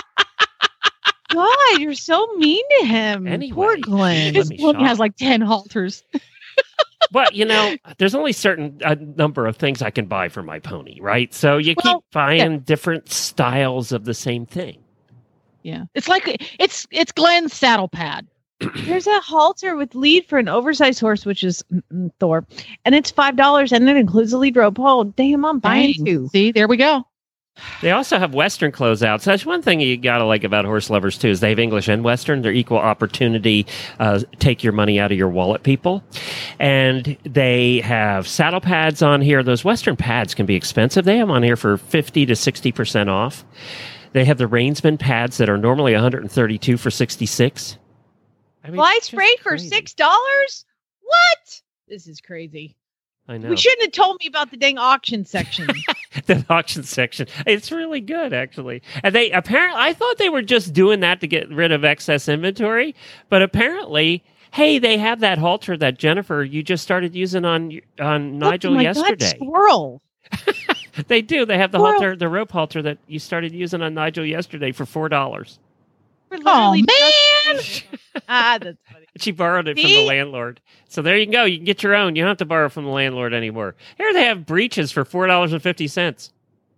God, you're so mean to him. Anyway, Poor Glenn. let His me pony shop. has like ten halters. But you know, there's only certain a number of things I can buy for my pony, right? So you Well, keep buying yeah. different styles of the same thing. Yeah, it's like it's it's Glenn's saddle pad. There's a halter with lead for an oversized horse, which is mm, mm, Thor, and it's five dollars, and it includes a lead rope hold. Damn, I'm buying Dang. two. See, there we go. They also have Western closeouts. That's one thing you gotta like about Horse Lovers too. Is they have English and Western. They're equal opportunity. Uh, take your money out of your wallet, people. And they have saddle pads on here. Those Western pads can be expensive. They have them on here for fifty to sixty percent off. They have the Rainsman pads that are normally one hundred thirty-two for sixty-six. I mean, Fly it's just spray for crazy. six dollars? What? This is crazy. I know. We shouldn't have told me about the dang auction section. The auction section. It's really good, actually. And they apparently, I thought they were just doing that to get rid of excess inventory, but apparently, hey, they have that halter that Jennifer you just started using on on Nigel oh my yesterday. God, squirrel. They do. They have the Squirrel. halter, the rope halter that you started using on Nigel yesterday for four dollars. We're Oh literally man! just- ah, that's funny. She borrowed it from See? the landlord. So there you go. You can get your own. You don't have to borrow from the landlord anymore. Here they have breeches for four dollars and fifty cents.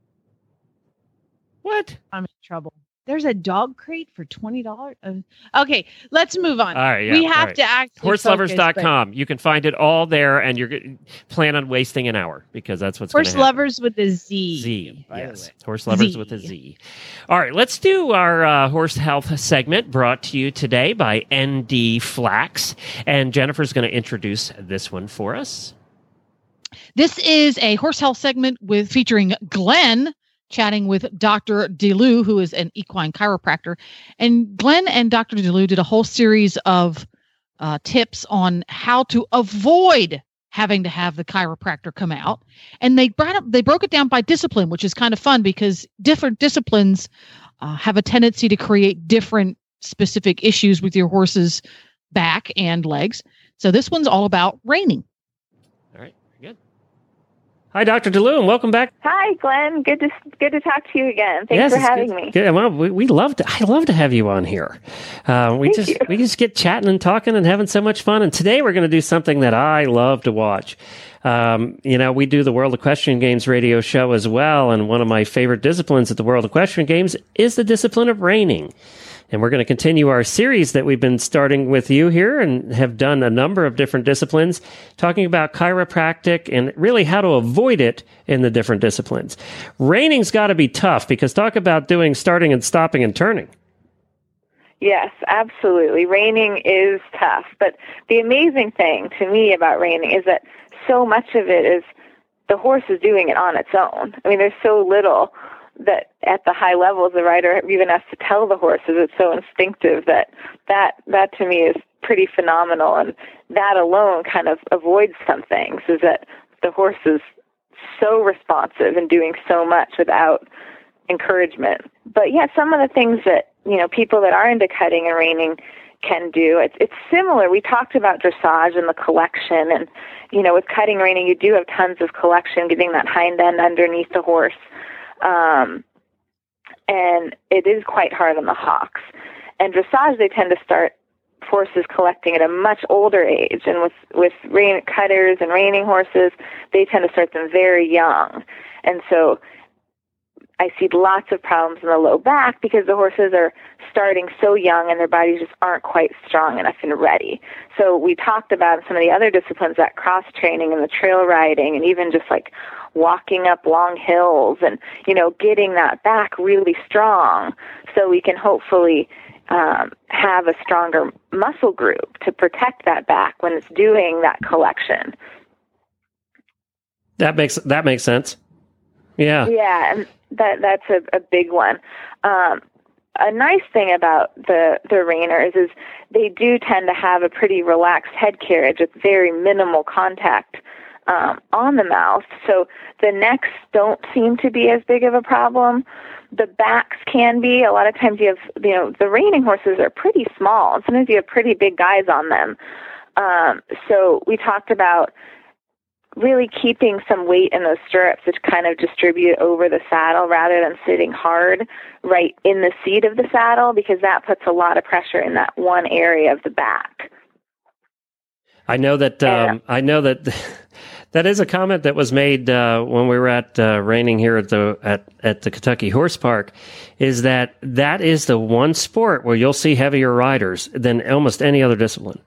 What? I'm in trouble. There's a dog crate for twenty dollars. Uh, okay, let's move on. All right, yeah, we all have right. to actually horse lovers dot focus, com. You can find it all there, and you're g- plan on wasting an hour because that's what's but going Horse to happen. lovers with a Z. Z, by the yes. way. Horse lovers Z. with a Z. All right, let's do our uh, horse health segment brought to you today by N D Flax. And Jennifer's going to introduce this one for us. This is a horse health segment with featuring Glenn chatting with Doctor DeLu, who is an equine chiropractor. And Glenn and Doctor DeLu did a whole series of uh, tips on how to avoid having to have the chiropractor come out. And they brought up, they broke it down by discipline, which is kind of fun because different disciplines uh, have a tendency to create different specific issues with your horse's back and legs. So this one's all about reining. All right, very good. Hi, Doctor DeLu, and welcome back. Hi, Glenn. Good to good to talk to you again. Thanks Yes, for it's having good. me. Good. Well, we, we love to. I love to have you on here. Uh, we Thank just you. we just get chatting and talking and having so much fun. And today we're going to do something that I love to watch. Um, you know, we do the World Equestrian Games radio show as well, and one of my favorite disciplines at the World Equestrian Games is the discipline of reining. And we're going to continue our series that we've been starting with you here and have done a number of different disciplines, talking about chiropractic and really how to avoid it in the different disciplines. Reining's got to be tough because talk about doing starting and stopping and turning. Yes, absolutely. Reining is tough, but the amazing thing to me about reining is that so much of it is the horse is doing it on its own. I mean, there's so little that at the high levels, the rider even has to tell the horses. It's so instinctive that that, that to me is pretty phenomenal. And that alone kind of avoids some things, is that the horse is so responsive and doing so much without encouragement. But yeah, some of the things that, you know, people that are into cutting and reining can do, it's, it's similar. We talked about dressage and the collection, and, you know, with cutting reining, you do have tons of collection, getting that hind end underneath the horse. Um, and it is quite hard on the hocks. And dressage, they tend to start horses collecting at a much older age. And with, with rein, cutters and reining horses, they tend to start them very young. And so I see lots of problems in the low back because the horses are starting so young and their bodies just aren't quite strong enough and ready. So we talked about some of the other disciplines, that cross training and the trail riding, and even just like walking up long hills and, you know, getting that back really strong so we can hopefully um, have a stronger muscle group to protect that back when it's doing that collection. That makes that makes sense. Yeah. Yeah, and that that's a, a big one. Um, a nice thing about the, the reiners is they do tend to have a pretty relaxed head carriage with very minimal contact um, on the mouth. So the necks don't seem to be as big of a problem. The backs can be. A lot of times you have, you know, the reining horses are pretty small. And sometimes you have pretty big guys on them. Um, so we talked about really keeping some weight in those stirrups to kind of distribute over the saddle rather than sitting hard right in the seat of the saddle, because that puts a lot of pressure in that one area of the back. I know that, um, I know that that is a comment that was made uh, when we were at uh, reining here at the at, at the Kentucky Horse Park, is that that is the one sport where you'll see heavier riders than almost any other discipline.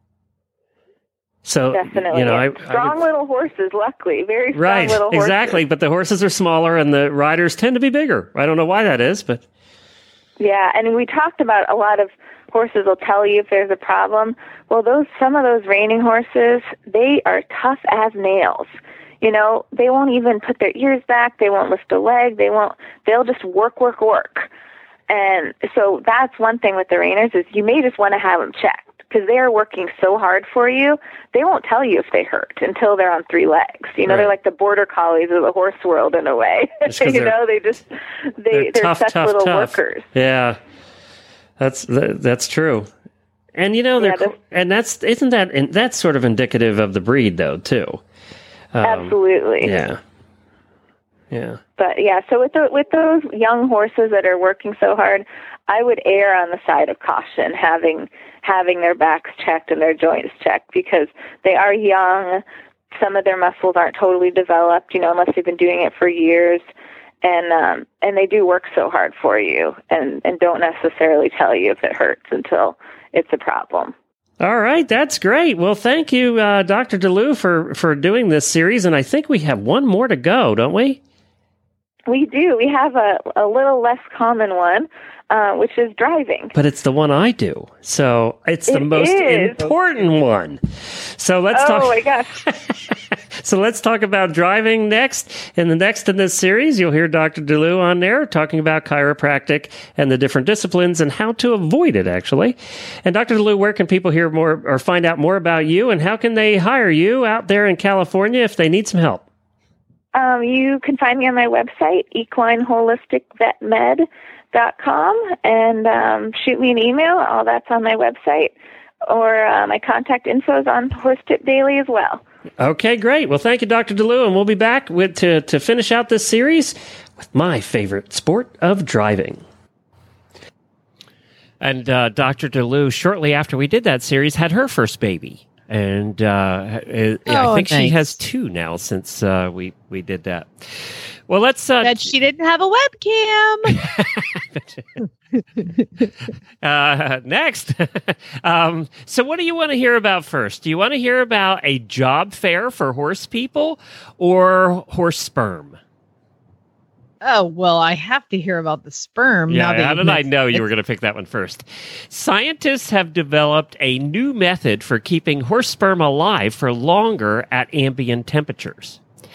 So, definitely, you know, I, strong I would, little horses, luckily, very strong right, little horses. Exactly. But the horses are smaller and the riders tend to be bigger. I don't know why that is, but yeah, and we talked about a lot of horses will tell you if there's a problem. Well, those some of those reining horses, they are tough as nails. You know, they won't even put their ears back. They won't lift a leg. They won't. They'll just work, work, work. And so that's one thing with the reiners is you may just want to have them checked, because they are working so hard for you. They won't tell you if they hurt until they're on three legs. You know, right. They're like the border collies of the horse world in a way. You know, they just they they're, they're tough, such tough, little tough. workers. Yeah, that's that's true. And you know, they're yeah, and that's isn't that and that's sort of indicative of the breed, though, too. Um, absolutely. Yeah. Yeah. But yeah, so with the, with those young horses that are working so hard, I would err on the side of caution, having having their backs checked and their joints checked, because they are young. Some of their muscles aren't totally developed, you know, unless they've been doing it for years, and um, and they do work so hard for you, and and don't necessarily tell you if it hurts until it's a problem. All right, that's great. Well, thank you, uh, Doctor DeLu, for for doing this series, and I think we have one more to go, don't we? We do. We have a, a little less common one, uh, which is driving. But it's the one I do. So it's the it most is. important one. So let's oh talk. Oh, my gosh. So let's talk about driving next. And the next in this series, you'll hear Doctor DeLu on there talking about chiropractic and the different disciplines and how to avoid it, actually. And Doctor DeLu, where can people hear more or find out more about you, and how can they hire you out there in California if they need some help? Um, you can find me on my website, equine holistic vet med dot com, and um, shoot me an email. All that's on my website. Or uh, my contact info is on Horse Tip Daily as well. Okay, great. Well, thank you, Doctor DeLu, and we'll be back with to, to finish out this series with my favorite sport of driving. And uh, Doctor DeLu, shortly after we did that series, had her first baby. And uh, oh, I think nice. She has two now since uh, we, we did that. Well, let's... Uh, but she didn't have a webcam. uh, next. um, so what do you want to hear about first? Do you want to hear about a job fair for horse people or horse sperm? Oh, well, I have to hear about the sperm. Yeah, now that how did I know you were going to pick that one first? Scientists have developed a new method for keeping horse sperm alive for longer at ambient temperatures.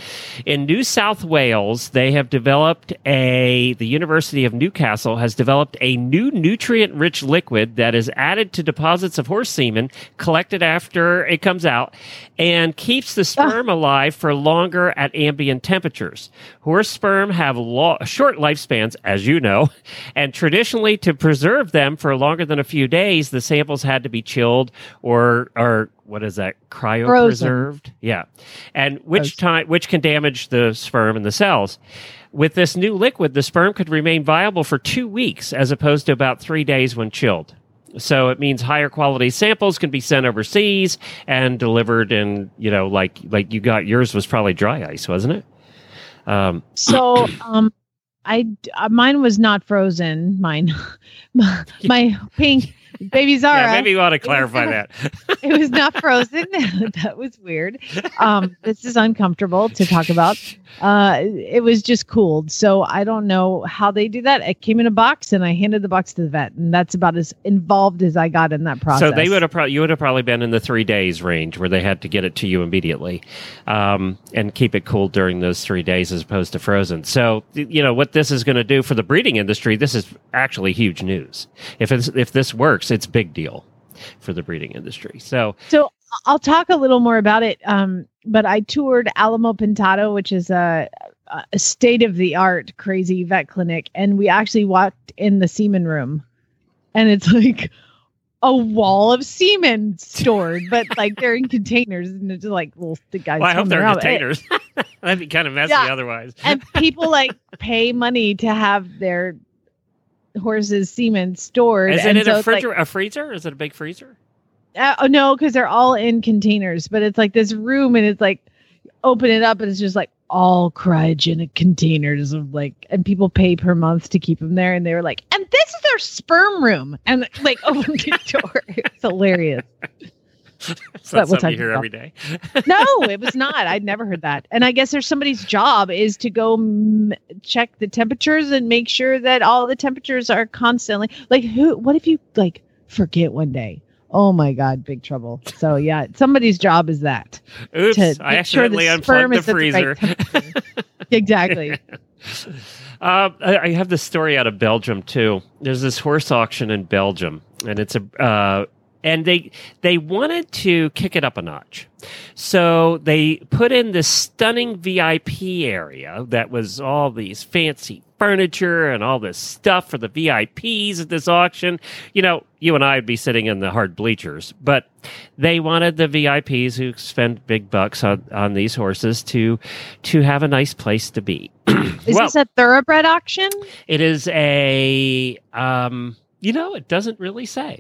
In New South Wales, they have developed a, the University of Newcastle has developed a new nutrient-rich liquid that is added to deposits of horse semen collected after it comes out and keeps the sperm alive for longer at ambient temperatures. Horse sperm have lo- short lifespans, as you know, and traditionally to preserve them for longer than a few days, the samples had to be chilled or, or what is that, cryopreserved? Yeah. And which Frozen. time, which can damage the sperm and the cells. With this new liquid, the sperm could remain viable for two weeks as opposed to about three days when chilled. So it means higher quality samples can be sent overseas and delivered in, you know, like like you got, yours was probably dry ice, wasn't it? Um, So, um, I uh, mine was not frozen. Mine, my, my pink baby Zara. yeah, maybe you want to clarify that. It was not frozen. That was weird. Um, this is uncomfortable to talk about. Uh, it was just cooled. So I don't know how they do that. It came in a box and I handed the box to the vet, and that's about as involved as I got in that process. So they would have pro- you would have probably been in the three days range where they had to get it to you immediately, um, and keep it cool during those three days as opposed to frozen. So you know what this is going to do for the breeding industry. This is actually huge news. If it's, if this works, it's a big deal for the breeding industry. So So I'll talk a little more about it. Um, but I toured Alamo Pintado, which is a, a state of the art crazy vet clinic. And we actually walked in the semen room, and it's like a wall of semen stored, but like they're in containers, and it's like little the guys. well, I hope they're in around. containers. That'd be kind of messy Yeah. otherwise. And people like pay money to have their horses' semen stored. Is it and in so a, it's like- fridger- a freezer? Is it a big freezer? Uh, oh, no, because they're all in containers, but it's like this room, and it's like open it up, and it's just like all cryogenic containers of like, and people pay per month to keep them there. And they were like, and this is their sperm room, and like open the door. It's hilarious. So But that's we'll something talk you hear about- every day. No, it was not. I'd never heard that. And I guess there's somebody's job is to go m- check the temperatures and make sure that all the temperatures are constantly like who, what if you like forget one day? Oh my God, big trouble. So yeah, somebody's job is that. Oops, to I make sure accidentally the sperm unplugged the is at the freezer. right temperature. Exactly. Uh, I I have this story out of Belgium too. There's this horse auction in Belgium, and it's a uh, and they they wanted to kick it up a notch, so they put in this stunning V I P area that was all these fancy furniture and all this stuff for the V I Ps at this auction. You know, you and I would be sitting in the hard bleachers, but they wanted the V I Ps who spend big bucks on, on these horses to to have a nice place to be. Is Well, this a thoroughbred auction? it is a, um, you know, it doesn't really say.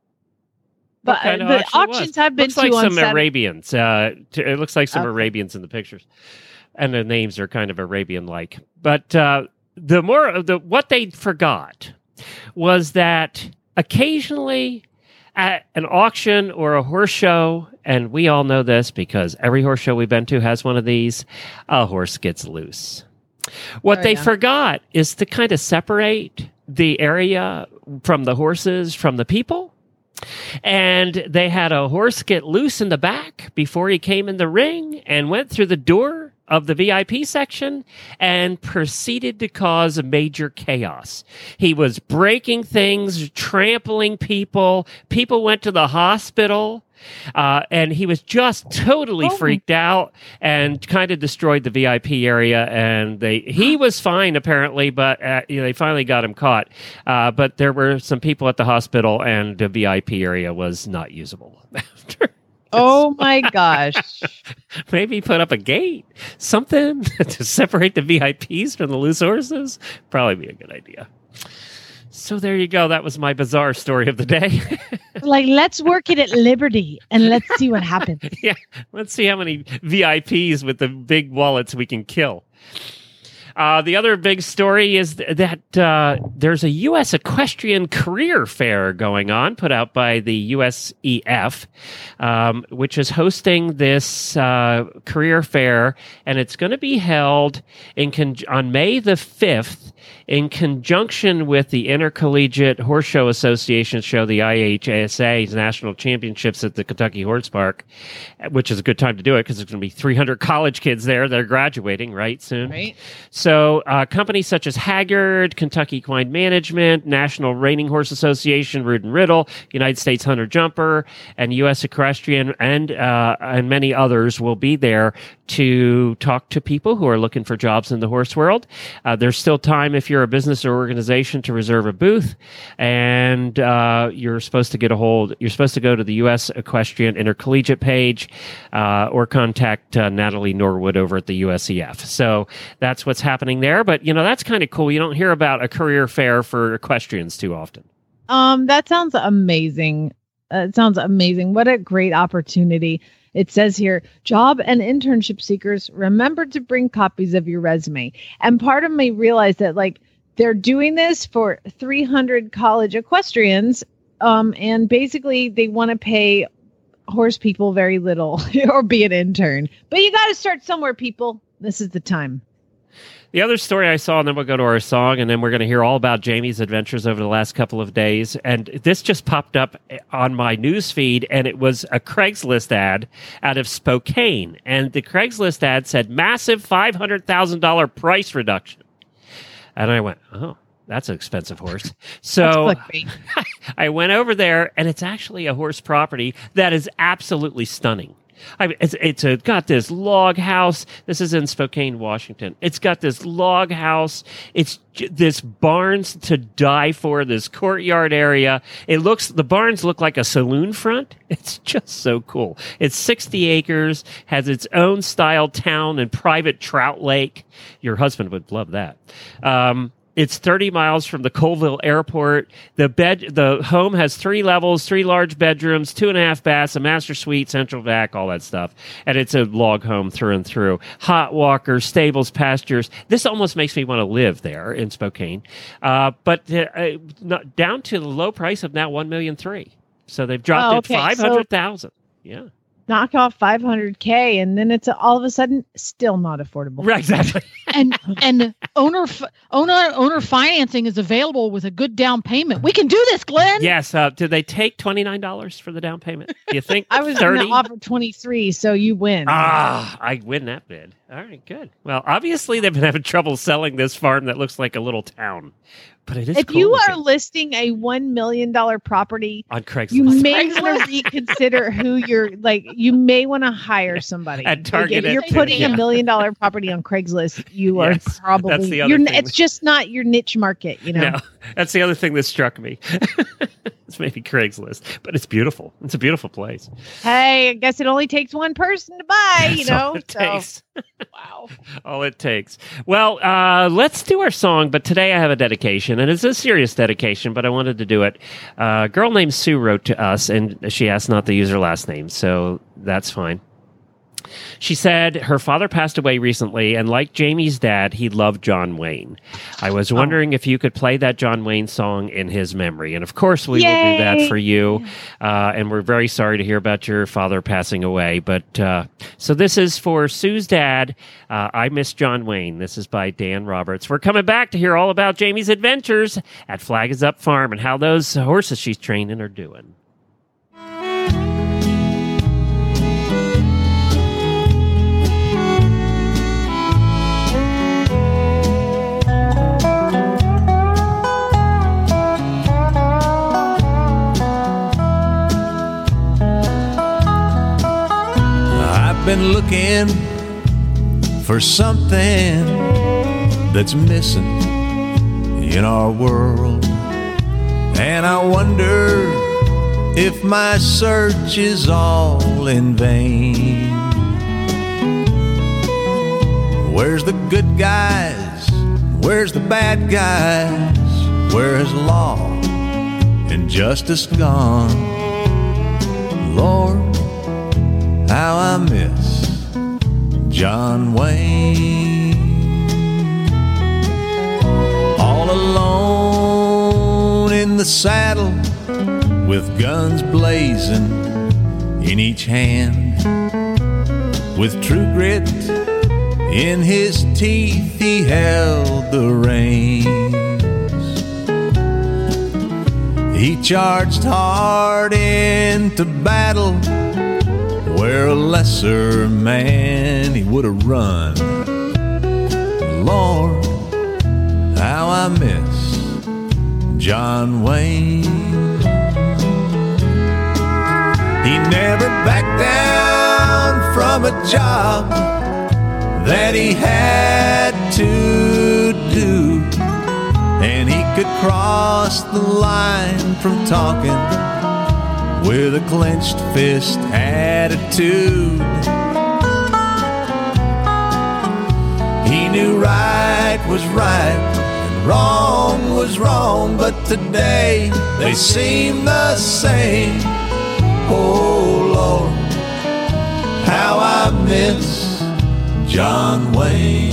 But what kind of the auction it was. auctions I've been looks to like on some Saturday- Arabians. Uh, t- it looks like some Okay. Arabians in the pictures, and the names are kind of Arabian-like. But uh, the more the what they forgot was that occasionally at an auction or a horse show, and we all know this because every horse show we've been to has one of these, a horse gets loose. What Oh, they yeah. forgot is to kind of separate the area from the horses from the people. And they had a horse get loose in the back before he came in the ring and went through the door of the V I P section and proceeded to cause major chaos. He was breaking things, trampling people. People went to the hospital. Uh, and he was just totally Oh. freaked out and kind of destroyed the V I P area. And they he was fine apparently, but uh, you know, they finally got him caught. Uh, but there were some people at the hospital, and the V I P area was not usable after. Oh my gosh. Maybe put up a gate, something to separate the V I Ps from the loose horses. Probably be a good idea. So there you go. That was my bizarre story of the day. Like, let's work it at Liberty and let's see what happens. Yeah, let's see how many V I Ps with the big wallets we can kill. Uh, the other big story is th- that uh, there's a U S Equestrian Career Fair going on, put out by the U S E F, um, which is hosting this uh, career fair, and it's going to be held in con- on May the fifth in conjunction with the Intercollegiate Horse Show Association show, the I H S A's National Championships at the Kentucky Horse Park, which is a good time to do it because there's going to be three hundred college kids there. They're graduating, right, soon. Right. So uh, companies such as Haggard, Kentucky Equine Management, National Reining Horse Association, Rood and Riddle, United States Hunter Jumper, and U S Equestrian, and uh, and many others will be there to talk to people who are looking for jobs in the horse world. Uh, there's still time if you're a business or organization to reserve a booth, and uh, you're supposed to get a hold. You're supposed to go to the U S Equestrian Intercollegiate page uh, or contact uh, Natalie Norwood over at the U S E F. So that's what's happening there. But you know, that's kind of cool. You don't hear about a career fair for equestrians too often. Um, that sounds amazing. Uh, it sounds amazing. What a great opportunity. It says here, job and internship seekers, remember to bring copies of your resume. And part of me realized that, like, they're doing this for three hundred college equestrians, um, and basically they want to pay horse people very little or be an intern. But you got to start somewhere, people. This is the time. The other story I saw, and then we'll go to our song, and then we're going to hear all about Jamie's adventures over the last couple of days. And this just popped up on my news feed, and it was a Craigslist ad out of Spokane. And the Craigslist ad said, massive five hundred thousand dollars price reduction. And I went, oh, that's an expensive horse. So I went over there, and it's actually a horse property that is absolutely stunning. I mean, it's it's a, got this log house. This is in Spokane, Washington. It's got this log house. It's j- this barns to die for. This courtyard area. It looks the barns look like a saloon front. It's just so cool. It's sixty acres. Has its own style town and private trout lake. Your husband would love that. Um, It's thirty miles from the Colville Airport. The bed, the home has three levels, three large bedrooms, two and a half baths, a master suite, central vac, all that stuff. And it's a log home through and through. Hot walkers, stables, pastures. This almost makes me want to live there in Spokane. Uh, but uh, not, down to the low price of now one million three. So they've dropped Oh, it okay. five hundred thousand. So, yeah. Knock off five hundred K, and then it's all of a sudden still not affordable. Right, exactly. and and owner f- owner owner financing is available with a good down payment. We can do this, Glenn. Yes. Uh, did they take twenty-nine dollars for the down payment? Do you think I was thirty? going to offer twenty-three, so you win. Ah, I win that bid. All right, good. Well, obviously they've been having trouble selling this farm that looks like a little town, but it is. If cool you looking. are listing a one million dollar property on Craigslist, you may want to reconsider who you're like. You may want to hire somebody. At Target, Like, if you're it too, putting yeah. a million dollar property on Craigslist, you Yes, are probably. that's the other you're, thing. It's just not your niche market, you know. No, that's the other thing that struck me. It's maybe Craigslist, but it's beautiful. It's a beautiful place. Hey, I guess it only takes one person to buy. You That's know, all it so- takes. wow. All it takes. Well, uh, let's do our song, but today I have a dedication, and it's a serious dedication, but I wanted to do it. Uh, a girl named Sue wrote to us, and she asked not to use her last name, so that's fine. She said her father passed away recently, and like Jamie's dad, he loved John Wayne. I was wondering if you could play that John Wayne song in his memory. And of course, we will do that Yay! for you. Uh, and we're very sorry to hear about your father passing away. But uh, so this is for Sue's dad. Uh, I Miss John Wayne. This is by Dan Roberts. We're coming back to hear all about Jamie's adventures at Flag Is Up Farm and how those horses she's training are doing. Been looking for something that's missing in our world, and I wonder if my search is all in vain. Where's the good guys? Where's the bad guys? Where has law and justice gone? Lord, how I miss John Wayne. alone in the saddle with guns blazing in each hand. With true grit in his teeth, he held the reins. He charged hard into battle where a lesser man he would have run. Lord, how I miss John Wayne. He never backed down from a job that he had to do, and he could cross the line from talking with a clenched fist attitude. He knew right was right and wrong was wrong, but today they seem the same. Oh Lord, how I miss John Wayne.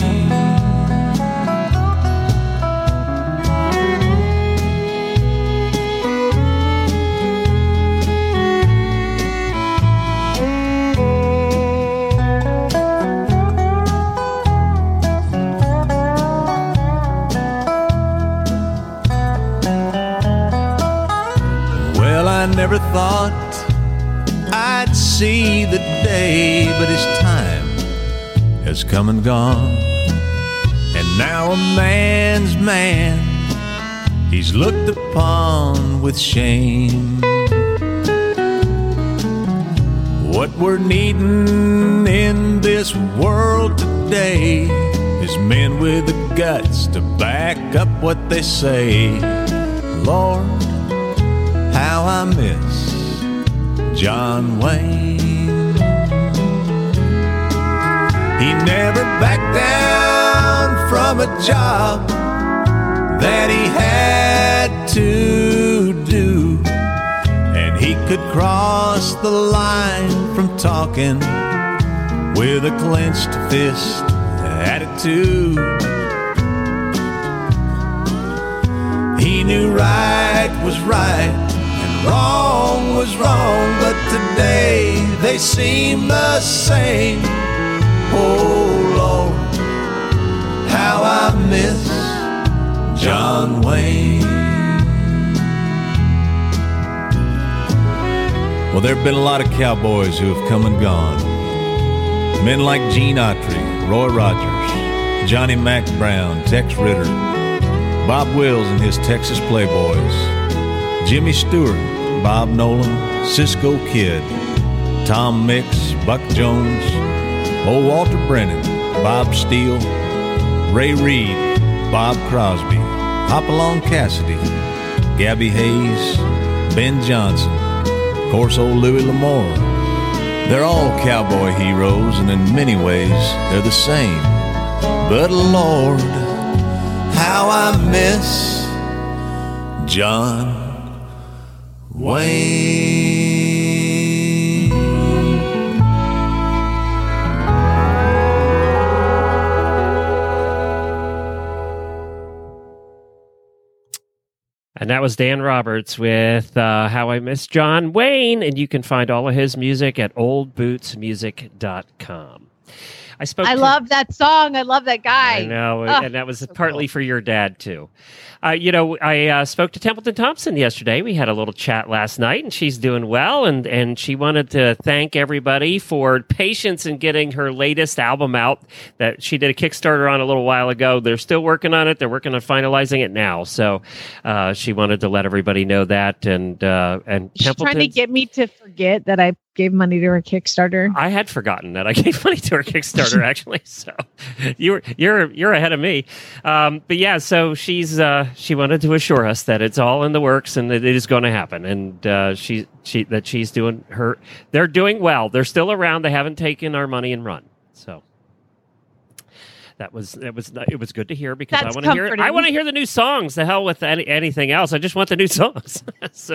Well, I never thought I'd see the day, but his time has come and gone. And now a man's man, he's looked upon with shame. What we're needing in this world today is men with the guts to back up what they say. Lord, how I miss John Wayne. He never backed down from a job that he had to do, and he could cross the line from talking with a clenched fist attitude. He knew right was right and wrong was wrong, but today they seem the same. Oh Lord, how I miss John Wayne. Well, there have been a lot of cowboys who have come and gone. Men like Gene Autry, Roy Rogers, Johnny Mack Brown, Tex Ritter, Bob Wills and his Texas Playboys, Jimmy Stewart, Bob Nolan, Cisco Kid, Tom Mix, Buck Jones, old Walter Brennan, Bob Steele, Ray Reed, Bob Crosby, Hopalong Cassidy, Gabby Hayes, Ben Johnson, of course old Louis L'Amour. They're all cowboy heroes, and in many ways they're the same. But Lord, how I miss John Wayne. And that was Dan Roberts with uh, How I Miss John Wayne. And you can find all of his music at old boots music dot com. I spoke. I to, love that song. I love that guy. I know, Oh, and that was so partly cool. for your dad too. Uh, you know, I uh, spoke to Templeton Thompson yesterday. We had a little chat last night, and she's doing well. And and she wanted to thank everybody for patience in getting her latest album out that she did a Kickstarter on a little while ago. They're still working on it. They're working on finalizing it now. So uh, she wanted to let everybody know that. And uh, and She's trying to Templeton's- get me to forget that I gave money to her Kickstarter. I had forgotten that I gave money to her Kickstarter actually, so you were you're you're ahead of me. Um, but yeah, so she's uh, she wanted to assure us that it's all in the works and that it is going to happen, and uh, she she that she's doing her. They're doing well. They're still around. They haven't taken our money and run. So that was it was it was good to hear because That's I want to hear it. comforting. I want to hear the new songs. The hell with any, anything else. I just want the new songs. so,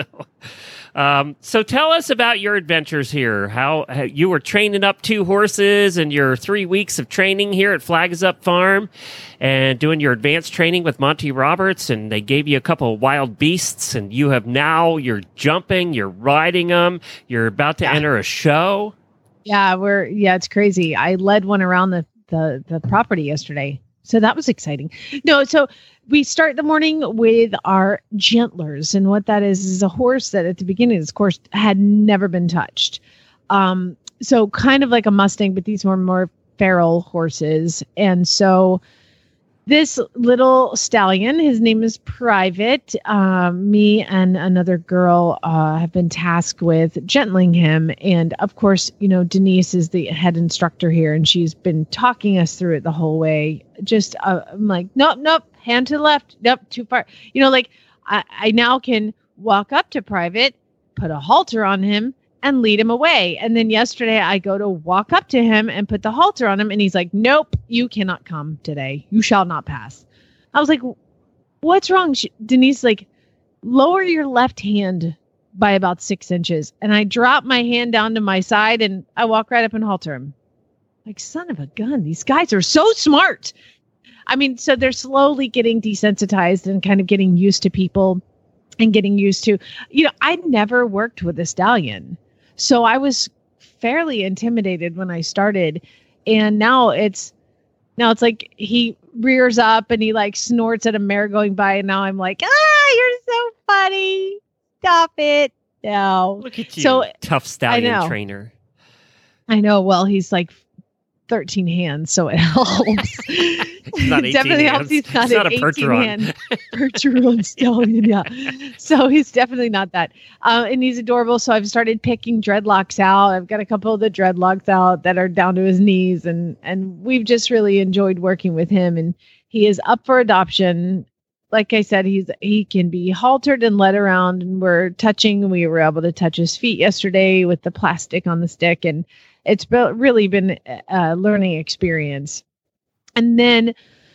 um, so tell us about your adventures here. How, how you were training up two horses and your three weeks of training here at Flags Up Farm, and doing your advanced training with Monty Roberts, and they gave you a couple of wild beasts, and you have now you're jumping, you're riding them, you're about to Yeah. enter a show. Yeah, we're yeah, it's crazy. I led one around the, the the property yesterday. So that was exciting. No, so we start the morning with our gentlers. And what that is is a horse that at the beginning of this course had never been touched. Um, so kind of like a Mustang, but these were more feral horses. And so this little stallion, his name is Private. Um, me and another girl uh, have been tasked with gentling him. And of course, you know, Denise is the head instructor here, and she's been talking us through it the whole way. Just, uh, I'm like, nope, nope, hand to the left, nope, too far. You know, like I, I now can walk up to Private, put a halter on him, and lead him away. And then yesterday I go to walk up to him and put the halter on him, and he's like, nope, you cannot come today. You shall not pass. I was like, what's wrong? She, Denise, like, lower your left hand by about six inches. And I drop my hand down to my side and I walk right up and halter him. Like, son of a gun. These guys are so smart. I mean, so they're slowly getting desensitized and kind of getting used to people and getting used to, you know, I'd never worked with a stallion. So I was fairly intimidated when I started, and now it's, now it's like he rears up and he like snorts at a mare going by, and now I'm like, ah, you're so funny. Stop it. No. Look at you, So, tough stallion I know. trainer. I know. Well, he's like thirteen hands, so it helps. It's not It eighteen definitely hands. helps. He's not It's not an a Percheron. eighteen hand Percheron stallion. Yeah. So he's definitely not that. Uh, and he's adorable. So I've started picking dreadlocks out. I've got a couple of the dreadlocks out that are down to his knees, and and we've just really enjoyed working with him. And he is up for adoption. Like I said, he's he can be haltered and led around, and we're touching. We were able to touch his feet yesterday with the plastic on the stick, and it's be- really been a learning experience. And then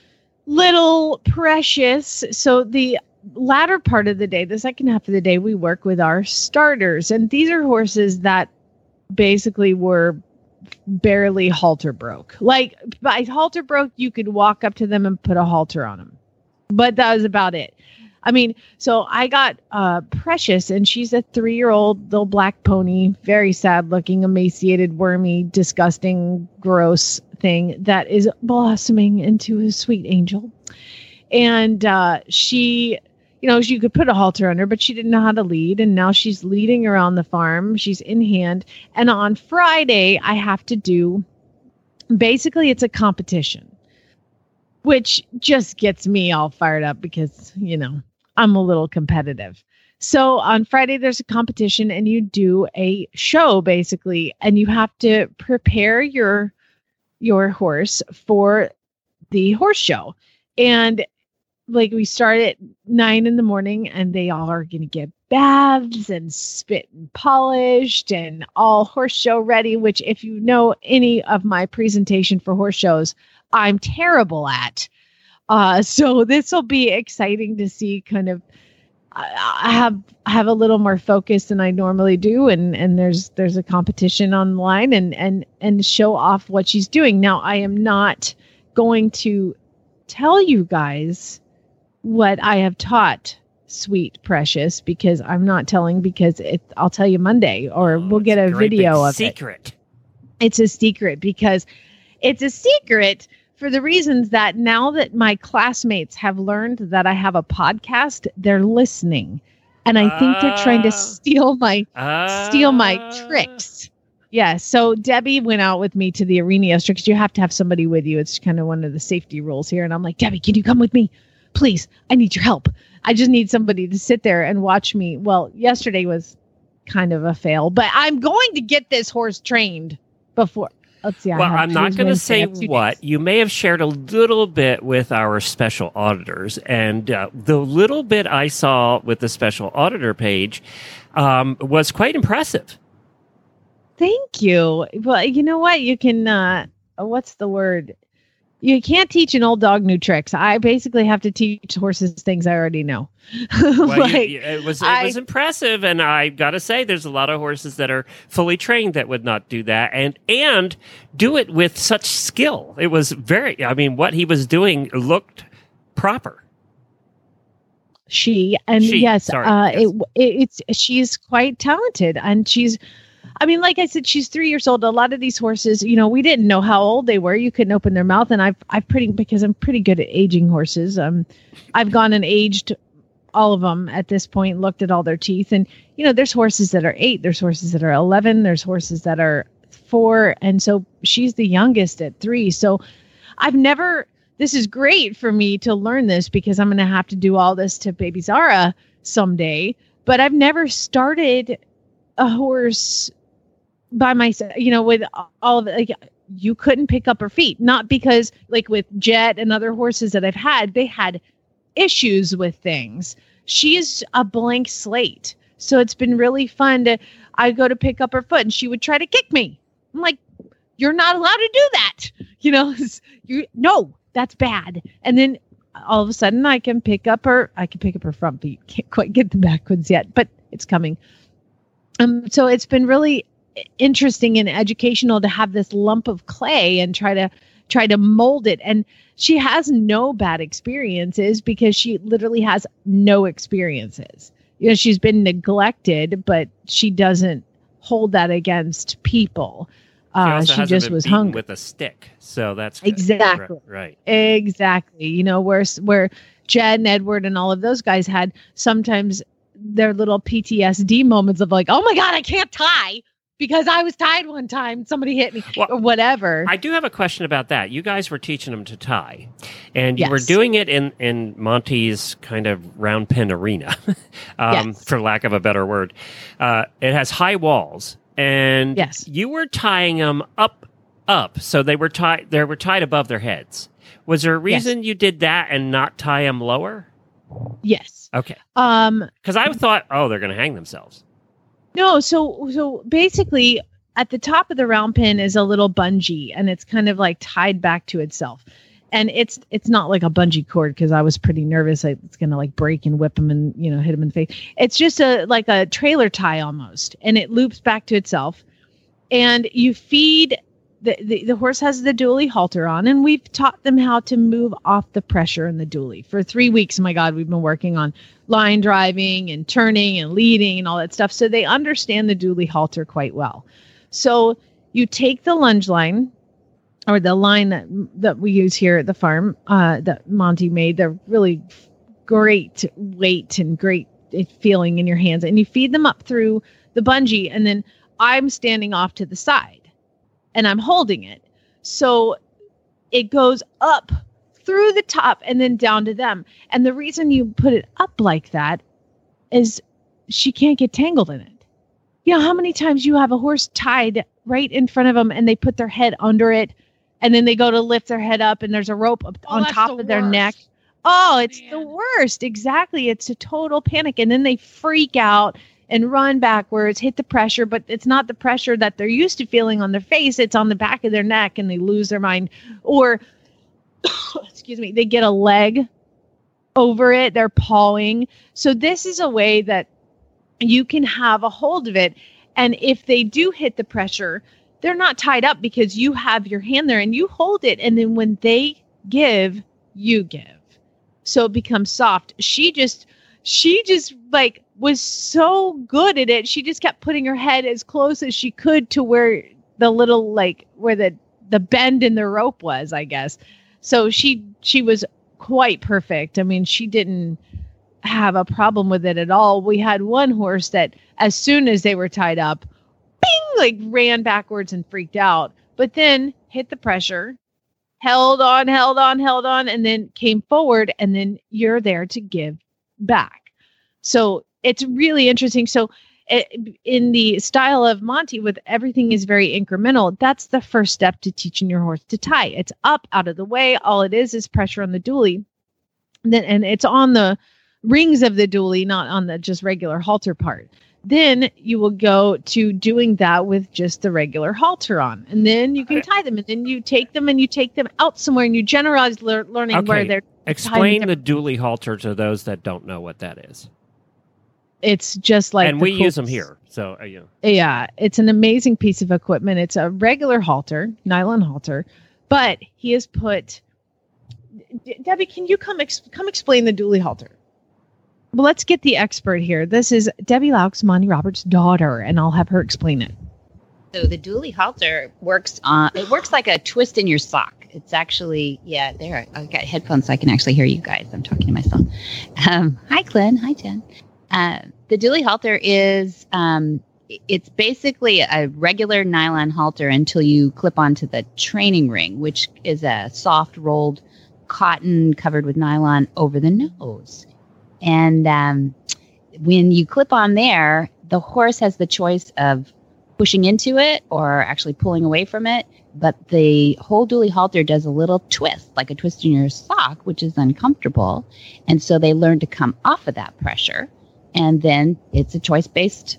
little Precious. So the latter part of the day, the second half of the day, we work with our starters, and these are horses that basically were barely halter broke. Like by halter broke, you could walk up to them and put a halter on them. But that was about it. I mean, so I got uh, Precious, and she's a three-year-old little black pony, very sad-looking, emaciated, wormy, disgusting, gross thing that is blossoming into a sweet angel. And uh, she, you know, you could put a halter on her, but she didn't know how to lead, and now she's leading around the farm. She's in hand. And on Friday, I have to do, basically, it's a competition, which just gets me all fired up because, you know, I'm a little competitive. So on Friday, there's a competition, and you do a show basically, and you have to prepare your, your horse for the horse show. And like we start at nine in the morning, and they all are going to get baths and spit and polished and all horse show ready, which if you know any of my presentation for horse shows, I'm terrible at. Uh, so this will be exciting to see kind of, I, I have, I have a little more focus than I normally do. And, and there's, there's a competition online, and, and, and show off what she's doing. Now, I am not going to tell you guys what I have taught Sweet Precious, because I'm not telling, because it, I'll tell you Monday, or Oh, we'll get it's a great video big of secret. it. It's a secret because it's a secret for the reasons that now that my classmates have learned that I have a podcast, they're listening. And I think they're trying to Ah. steal my Uh, steal my tricks. Yeah. So Debbie went out with me to the arena yesterday, because you have to have somebody with you. It's kind of one of the safety rules here. And I'm like, Debbie, can you come with me? Please, I need your help. I just need somebody to sit there and watch me. Well, yesterday was kind of a fail, but I'm going to get this horse trained before. Let's see. I Well, have I'm not today's going to Wednesday. I say have two what. days. You may have shared a little bit with our special auditors, and uh, the little bit I saw with the special auditor page um, was quite impressive. Thank you. Well, you know what? You can, uh, what's the word? You can't teach an old dog new tricks. I basically have to teach horses things I already know. Well, like, you, it was it I, was impressive, and I got to say, there's a lot of horses that are fully trained that would not do that, and and do it with such skill. It was very. I mean, what he was doing looked proper. She and She, yes, sorry, uh, yes. It, it, it's she's quite talented, and she's. I mean, like I said, she's three years old. A lot of these horses, you know, we didn't know how old they were. You couldn't open their mouth, and I've I've pretty because I'm pretty good at aging horses. Um, I've gone and aged all of them at this point. Looked at all their teeth, and you know, there's horses that are eight. There's horses that are eleven. There's horses that are four, and so she's the youngest at three. So I've never. This is great for me to learn this because I'm going to have to do all this to baby Zara someday. But I've never started a horse by myself, you know, with all of it. Like, you couldn't pick up her feet, not because like with Jet and other horses that I've had, they had issues with things. She's a blank slate. So it's been really fun to, I'd go to pick up her foot and she would try to kick me. I'm like, you're not allowed to do that. You know, you no, that's bad. And then all of a sudden I can pick up her, I can pick up her front feet. Can't quite get the back ones yet, but it's coming. Um, so it's been really interesting and educational to have this lump of clay and try to try to mold it. And she has no bad experiences because she literally has no experiences. You know, she's been neglected, but she doesn't hold that against people. Uh, She, she also just hasn't been was beaten hungry. with a stick, so that's good. Exactly. right. Exactly. You know, where where Jed and Edward and all of those guys had sometimes their little P T S D moments of like, oh my God, I can't tie because I was tied one time. Somebody hit me Well, or whatever. I do have a question about that. You guys were teaching them to tie, and you Yes. were doing it in, in Monty's kind of round pen arena, um, Yes. for lack of a better word. Uh, it has high walls, and Yes. you were tying them up, up, so they were tied. They were tied above their heads. Was there a reason you did that and not tie them lower? Yes. Okay, Um, because I thought, oh, they're going to hang themselves. No, so so basically at the top of the round pin is a little bungee and it's kind of like tied back to itself. And it's it's not like a bungee cord because I was pretty nervous I, it's going to like break and whip him and, you know, hit him in the face. It's just a like a trailer tie almost, and it loops back to itself. And you feed the, the the horse has the dually halter on, and we've taught them how to move off the pressure in the dually for three weeks. Oh my God, we've been working on line driving and turning and leading and all that stuff. So they understand the dually halter quite well. So you take the lunge line or the line that that we use here at the farm uh, that Monty made. They're really great weight and great feeling in your hands, and you feed them up through the bungee, and then I'm standing off to the side and I'm holding it. So it goes up through the top and then down to them. And the reason you put it up like that is she can't get tangled in it. You know how many times you have a horse tied right in front of them and they put their head under it and then they go to lift their head up and there's a rope up Oh, on that's top the of their worst. neck. Oh, it's Man. the worst. Exactly. It's a total panic. And then they freak out and run backwards, hit the pressure, but it's not the pressure that they're used to feeling on their face. It's on the back of their neck and they lose their mind. Or, excuse me, they get a leg over it. They're pawing. So this is a way that you can have a hold of it. And if they do hit the pressure, they're not tied up because you have your hand there and you hold it. And then when they give, you give. So it becomes soft. She just, she just like was so good at it. She just kept putting her head as close as she could to where the little, like where the, the bend in the rope was, I guess. So she, she was quite perfect. I mean, she didn't have a problem with it at all. We had one horse that as soon as they were tied up, bing, like ran backwards and freaked out, but then hit the pressure, held on, held on, held on, and then came forward, and then you're there to give back. So it's really interesting. So it, in the style of Monty, with everything is very incremental, that's the first step to teaching your horse to tie. It's up, out of the way. All it is is pressure on the dually. And then, and it's on the rings of the dually, not on the just regular halter part. Then you will go to doing that with just the regular halter on. And then you can tie them. And then you take them and you take them out somewhere and you generalize lear- learning Okay. where they're Explain the dually halter to those that don't know what that is. It's just like and the we use them coolest- here. So, uh, you know. Yeah, it's an amazing piece of equipment. It's a regular halter, nylon halter, but he has put. D- Debbie, can you come ex- come explain the dually halter? Well, let's get the expert here. This is Debbie Laux, Monty Roberts' daughter, and I'll have her explain it. So the dually halter works on. It works like a twist in your sock. It's actually yeah. There, I've got headphones so I can actually hear you guys. I'm talking to myself. Um, hi, Glenn. Hi, Jen. Uh, the dually halter is um, it's basically a regular nylon halter until you clip onto the training ring, which is a soft rolled cotton covered with nylon over the nose. And um, when you clip on there, the horse has the choice of pushing into it or actually pulling away from it. But the whole dually halter does a little twist, like a twist in your sock, which is uncomfortable. And so they learn to come off of that pressure. And then it's a choice-based,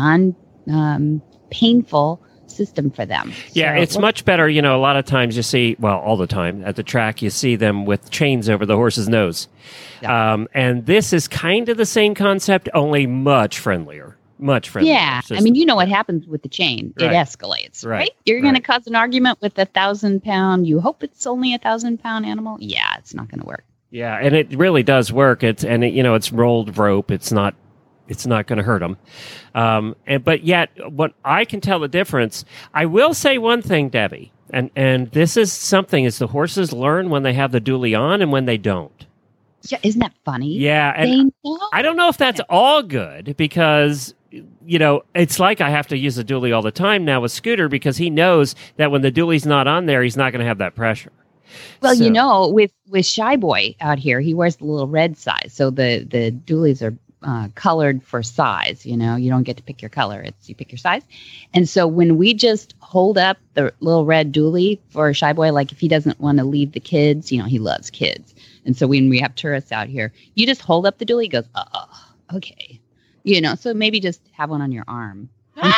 non-painful um, system for them. Yeah, So it's what- much better. You know, a lot of times you see, well, all the time at the track, you see them with chains over the horse's nose. Yeah. Um, and this is kind of the same concept, only much friendlier. Much friendlier. Yeah, I system. mean, you know what happens with the chain. It Right. escalates, Right, right? You're going to right. cause an argument with a thousand pound. You hope it's only a thousand pound animal. Yeah, it's not going to work. Yeah, and it really does work. It's and it, you know it's rolled rope. It's not it's not going to hurt them. Um, and but yet, what I can tell the difference. I will say one thing, Debbie, and and this is something: is the horses learn when they have the dually on and when they don't. Yeah, isn't that funny? Yeah, and They know. I don't know if that's all good because, you know, it's like I have to use a dually all the time now with Scooter because he knows that when the dually's not on there, he's not going to have that pressure. Well, So- you know, with with Shy Boy out here, he wears the little red size, so the the dualies are uh, colored for size. You know, you don't get to pick your color; it's you pick your size. And so when we just hold up the little red dually for Shy Boy, like if he doesn't want to leave the kids, you know, he loves kids. And so when we have tourists out here, you just hold up the dually. He goes, oh, okay, you know. So maybe just have one on your arm.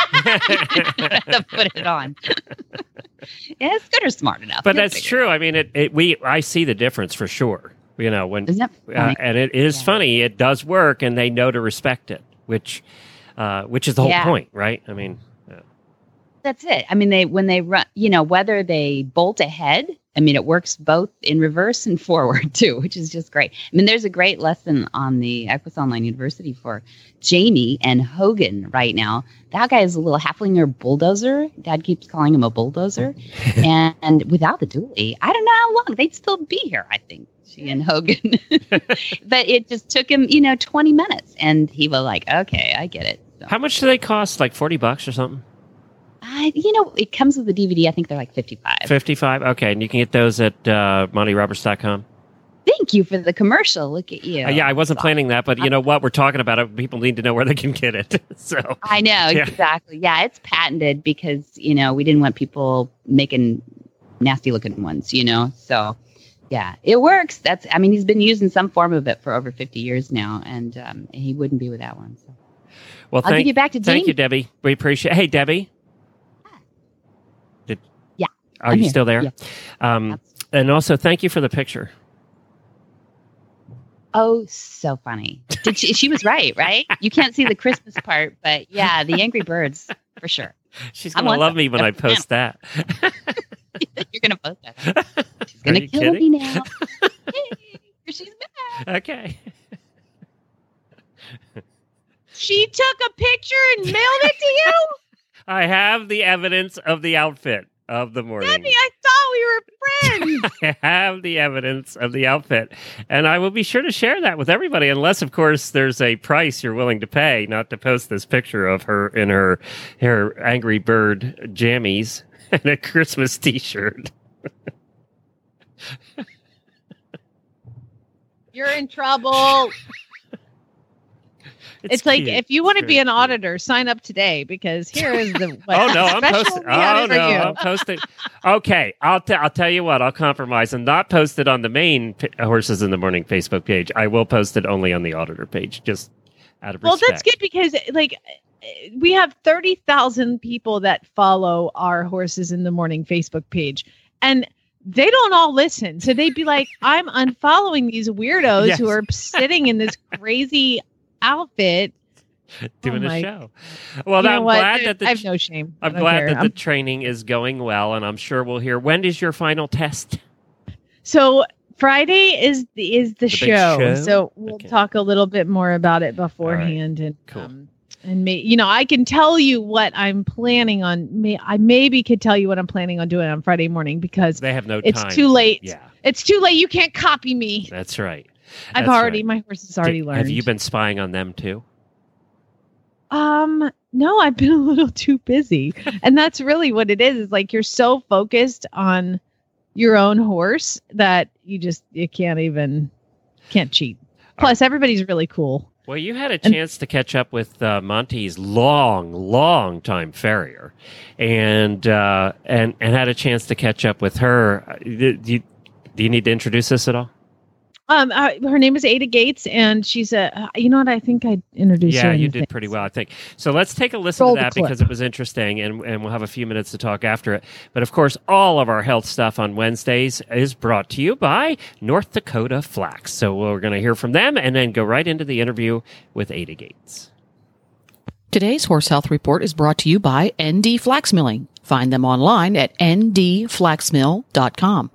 to put it on. Yeah, Scooter's smart enough. But He'll that's figure true. I mean, it, it we I see the difference for sure. You know, when Isn't that uh, funny? and it is Yeah. funny. It does work, and they know to respect it, which uh, which is the whole Yeah. point, right? I mean, uh, That's it. I mean, they when they run, you know, whether they bolt ahead, I mean, it works both in reverse and forward too, which is just great. I mean, there's a great lesson on the Equus Online University for Jamie and Hogan right now. That guy is a little halflinger bulldozer. Dad keeps calling him a bulldozer. and, and without the dually, I don't know how long they'd still be here, I think, she and Hogan. But it just took him, you know, twenty minutes. And he was like, okay, I get it. So, how much do they cost? Like forty bucks or something? I, you know, it comes with the D V D. I think they're like fifty-five. Fifty-five. Okay, and you can get those at uh, Monty Roberts dot com. Thank you for the commercial. Look at you. Uh, yeah, I wasn't Awesome. planning that, but you know what? We're talking about it. People need to know where they can get it. So I know, Yeah. exactly. Yeah, it's patented because, you know, we didn't want people making nasty looking ones, you know? So, yeah, it works. That's, I mean, he's been using some form of it for over fifty years now, and um, he wouldn't be without one. So. well, I'll thank give you back to Thank Jamie. you, Debbie. We appreciate. Hey, Debbie. Did, Yeah, Are I'm you here. still there? Yeah. Um, and also, thank you for the picture. Oh, so funny. Did she, she was right, right? You can't see the Christmas part, but yeah, the Angry Birds, for sure. She's I gonna want love them. me when I They're post that. You're going to post that. She's Are going to you kill kidding? me now. Hey, she's back. Okay. She took a picture and mailed it to you? I have the evidence of the outfit of the morning. Debbie, I thought we were friends. I have the evidence of the outfit, and I will be sure to share that with everybody, unless, of course, there's a price you're willing to pay not to post this picture of her in her her Angry Bird jammies and a Christmas T-shirt. You're in trouble. It's, like cute. if you want to It's be very an cute. auditor, sign up today because here is the what, Oh no, I'm special posting. we have Oh for no, you. I'm posting. Okay, I'll t- I'll tell you what. I'll compromise and not post it on the main P- Horses in the Morning Facebook page. I will post it only on the auditor page, just out of Well, respect. that's good because like we have thirty thousand people that follow our Horses in the Morning Facebook page, and they don't all listen. So they'd be like, I'm unfollowing these weirdos Yes. who are sitting in this crazy outfit doing Oh a my- show. Well, You know I'm what? glad that the I have no shame. I I'm don't glad care. that the I'm- training is going well, and I'm sure we'll hear. When is your final test? So Friday is the is the, big show. show? So we'll Okay. talk a little bit more about it beforehand, and Cool. um, and may, you know, I can tell you what I'm planning on. May I maybe could tell you what I'm planning on doing on Friday morning because They have no it's time. too late. Yeah, It's too late. You can't copy me. that's right. I've That's already right. my horse has already Did- learned. Have you been spying on them too? Um, no, I've been a little too busy. And that's really what it is. Is like you're so focused on your own horse that you just you can't even can't cheat. Plus everybody's really cool. Well, you had a And- chance to catch up with uh, Monty's long, long time farrier, and uh, and and had a chance to catch up with her. Uh, Do you, do you need to introduce this at all? Um, uh, her name is Ada Gates, and she's a. Uh, you know what? I think I introduced her. Yeah, in you the did thing. pretty well, I think. So let's take a listen Roll to the that clip. because it was interesting, and, and we'll have a few minutes to talk after it. But of course, all of our health stuff on Wednesdays is brought to you by North Dakota Flax. So we're going to hear from them and then go right into the interview with Ada Gates. Today's Horse Health Report is brought to you by N D Flax Milling. Find them online at n d flax mill dot com.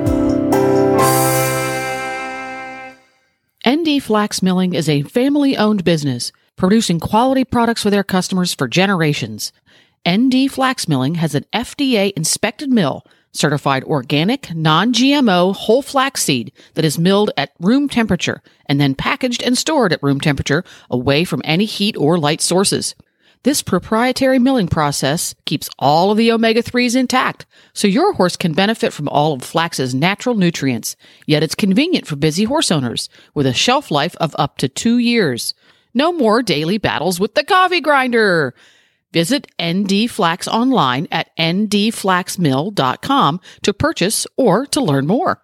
N D Flax Milling is a family-owned business producing quality products for their customers for generations. N D Flax Milling has an F D A-inspected mill, certified organic, non-G M O whole flaxseed that is milled at room temperature and then packaged and stored at room temperature away from any heat or light sources. This proprietary milling process keeps all of the omega threes intact, so your horse can benefit from all of flax's natural nutrients. Yet it's convenient for busy horse owners, with a shelf life of up to two years. No more daily battles with the coffee grinder. Visit N D Flax online at n d flax mill dot com to purchase or to learn more.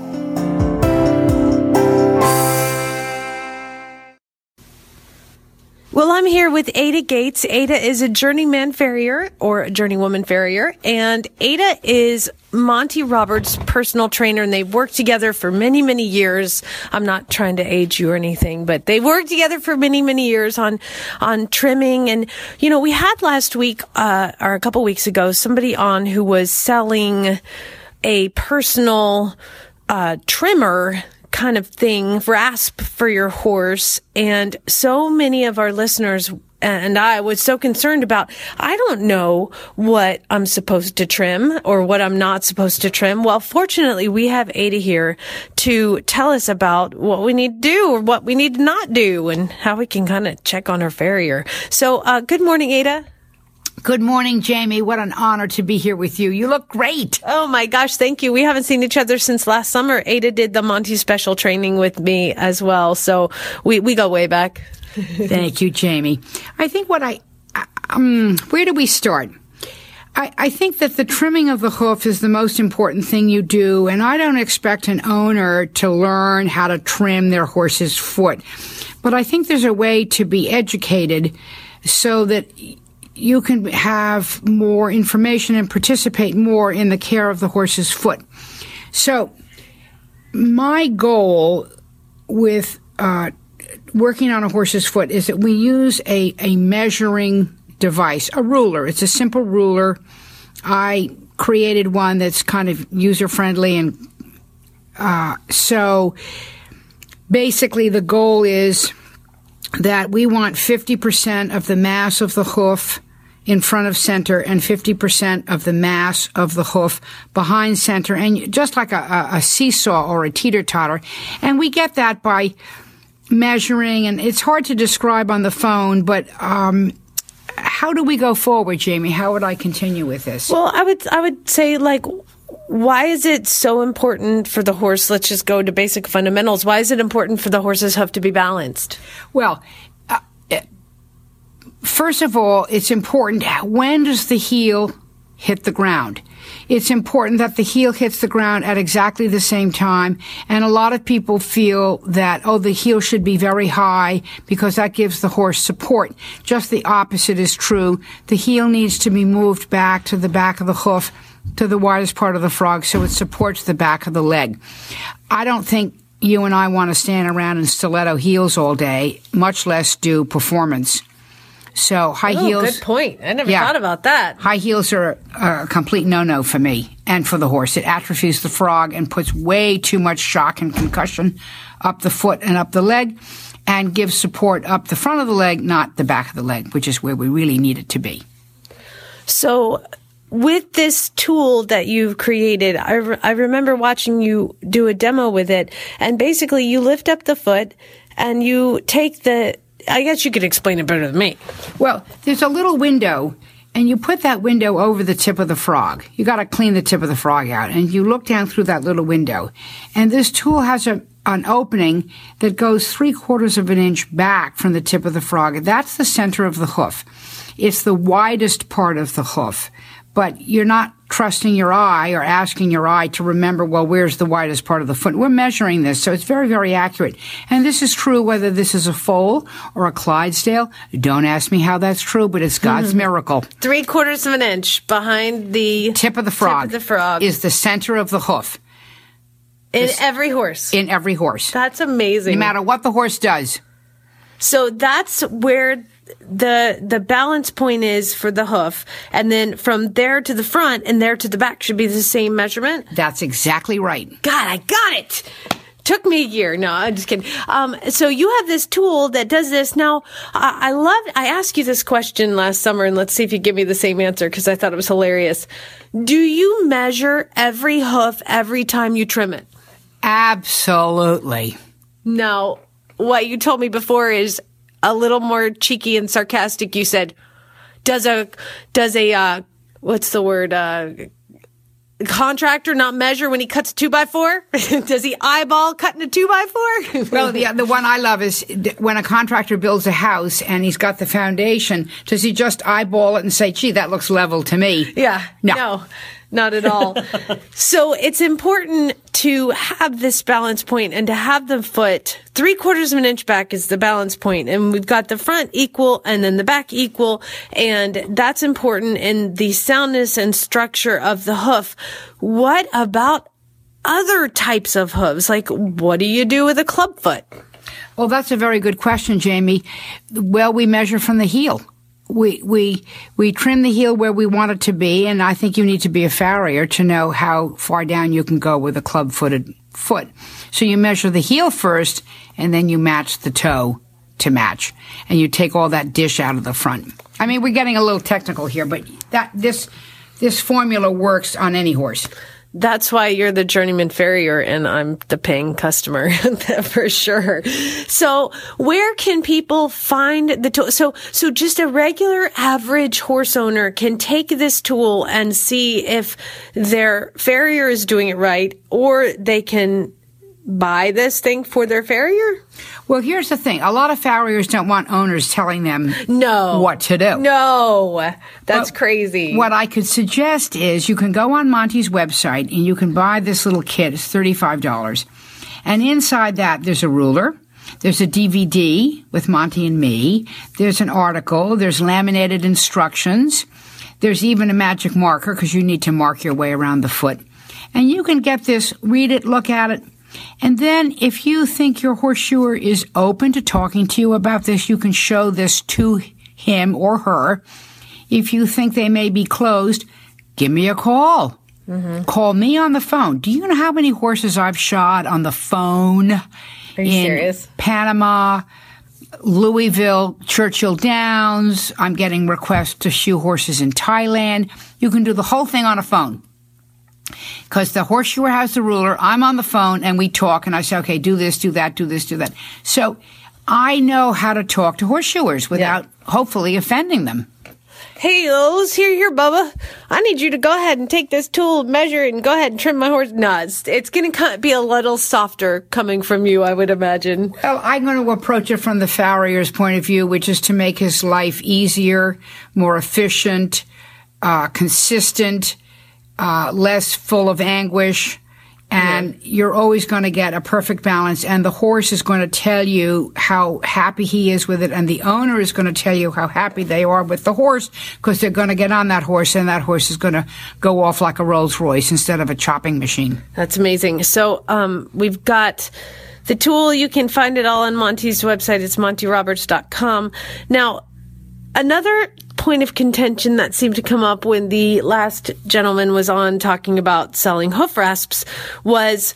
Well, I'm here with Ada Gates. Ada is a journeyman farrier or a journeywoman farrier, and Ada is Monty Roberts' personal trainer, and they've worked together for many, many years. I'm not trying to age you or anything, but they worked together for many, many years on on trimming. And you know, we had last week uh, or a couple weeks ago somebody on who was selling a personal uh, trimmer kind of thing, rasp for your horse. And so many of our listeners and I was so concerned about, I don't know what I'm supposed to trim or what I'm not supposed to trim. Well, fortunately, we have Ada here to tell us about what we need to do or what we need to not do and how we can kind of check on our farrier. So, uh, good morning, Ada. Good morning, Jamie. What an honor to be here with you. You look great. Oh my gosh, thank you. We haven't seen each other since last summer. Ada did the Monty Special training with me as well, so we, we go way back. Thank you, Jamie. I think what I, um, where do we start? I, I think that the trimming of the hoof is the most important thing you do, and I don't expect an owner to learn how to trim their horse's foot. But I think there's a way to be educated so that you can have more information and participate more in the care of the horse's foot. So my goal with uh, working on a horse's foot is that we use a, a measuring device, a ruler. It's a simple ruler. I created one that's kind of user-friendly, and uh, so basically the goal is that we want fifty percent of the mass of the hoof in front of center and fifty percent of the mass of the hoof behind center, and just like a, a, a seesaw or a teeter-totter. And we get that by measuring, and it's hard to describe on the phone, but um, how do we go forward, Jamie? How would I continue with this? Well, I would I would say, like, why is it so important for the horse? Let's just go to basic fundamentals. Why is it important for the horse's hoof to be balanced? Well, uh, first of all, it's important, when does the heel hit the ground? it's important that the heel hits the ground at exactly the same time. And a lot of people feel that, oh, the heel should be very high because that gives the horse support. Just the opposite is true. The heel needs to be moved back to the back of the hoof, to the widest part of the frog, so it supports the back of the leg. I don't think you and I want to stand around in stiletto heels all day, much less do performance. So high oh, heels. Good point. I never yeah, thought about that. High heels are a, a complete no-no for me and for the horse. It atrophies the frog and puts way too much shock and concussion up the foot and up the leg, and gives support up the front of the leg, not the back of the leg, which is where we really need it to be. So with this tool that you've created, I, re- I remember watching you do a demo with it, and basically you lift up the foot and you take the, I guess you could explain it better than me. Well, there's a little window, and you put that window over the tip of the frog. You got to clean the tip of the frog out, and you look down through that little window. And this tool has a, an opening that goes three quarters of an inch back from the tip of the frog. That's the center of the hoof. It's the widest part of the hoof. But you're not trusting your eye or asking your eye to remember, well, where's the widest part of the foot? We're measuring this, so it's very, very accurate. And this is true whether this is a foal or a Clydesdale. Don't ask me how that's true, but it's God's mm-hmm. miracle. Three quarters of an inch behind the tip of the frog, tip of the frog is the center of the hoof. In this, every horse? In every horse. That's amazing. No matter what the horse does. So that's where the the balance point is for the hoof, and then from there to the front and there to the back should be the same measurement? That's exactly right. God, I got it! Took me a year. No, I'm just kidding. Um, so you have this tool that does this. Now, I, I love, I asked you this question last summer, and let's see if you give me the same answer, because I thought it was hilarious. Do you measure every hoof every time you trim it? Absolutely. No. What you told me before is a little more cheeky and sarcastic. You said, does a, does a, uh, what's the word, uh, contractor not measure when he cuts a two by four? Does he eyeball cutting a two by four? Well, the, the one I love is when a contractor builds a house and he's got the foundation, does he just eyeball it and say, gee, that looks level to me? Yeah. No. no. Not at all. So it's important to have this balance point and to have the foot three quarters of an inch back is the balance point. And we've got the front equal and then the back equal. And that's important in the soundness and structure of the hoof. What about other types of hooves? Like, what do you do with a club foot? Well, that's a very good question, Jamie. Well, we measure from the heel. We we we trim the heel where we want it to be, and I think you need to be a farrier to know how far down you can go with a club-footed foot. So you measure the heel first, and then you match the toe to match, and you take all that dish out of the front. I mean, we're getting a little technical here, but that this this formula works on any horse. That's why you're the journeyman farrier and I'm the paying customer for sure. So where can people find the tool? So, so just a regular average horse owner can take this tool and see if their farrier is doing it right, or they can buy this thing for their farrier? Well, here's the thing. A lot of farriers don't want owners telling them no. what to do. No, that's but crazy. What I could suggest is you can go on Monty's website and you can buy this little kit. It's thirty-five dollars. And inside that, there's a ruler. There's a D V D with Monty and me. There's an article. There's laminated instructions. There's even a magic marker because you need to mark your way around the foot. And you can get this, read it, look at it. And then if you think your horseshoer is open to talking to you about this, you can show this to him or her. If you think they may be closed, give me a call. Mm-hmm. Call me on the phone. Do you know how many horses I've shod on the phone? Are you in serious? Panama, Louisville, Churchill Downs. I'm getting requests to shoe horses in Thailand. You can do the whole thing on a phone. Because the horseshoer has the ruler, I'm on the phone, and we talk, and I say, okay, do this, do that, do this, do that. So I know how to talk to horseshoers without yeah. hopefully offending them. Hey, Lowe's, here, here, Bubba. I need you to go ahead and take this tool, measure it, and go ahead and trim my horse. No, it's, it's going to be a little softer coming from you, I would imagine. Well, I'm going to approach it from the farrier's point of view, which is to make his life easier, more efficient, uh, consistent, uh, less full of anguish, and mm-hmm. you're always going to get a perfect balance. And the horse is going to tell you how happy he is with it, and the owner is going to tell you how happy they are with the horse, because they're going to get on that horse, and that horse is going to go off like a Rolls Royce instead of a chopping machine. That's amazing. So um, we've got the tool. You can find it all on Monty's website. It's monty roberts dot com. Now, another point of contention that seemed to come up when the last gentleman was on talking about selling hoof rasps was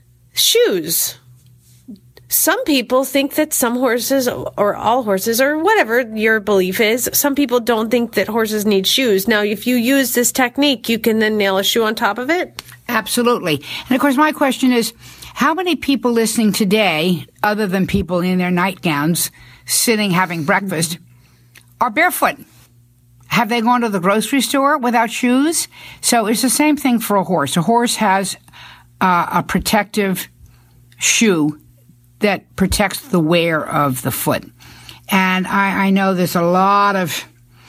shoes. Some people think that some horses, or all horses, or whatever your belief is, some people don't think that horses need shoes. Now, if you use this technique, you can then nail a shoe on top of it? Absolutely. And of course, my question is, how many people listening today, other than people in their nightgowns, sitting having breakfast, are barefoot? Have they gone to the grocery store without shoes? So it's the same thing for a horse. A horse has uh, a protective shoe that protects the wear of the foot. And I, I know there's a lot of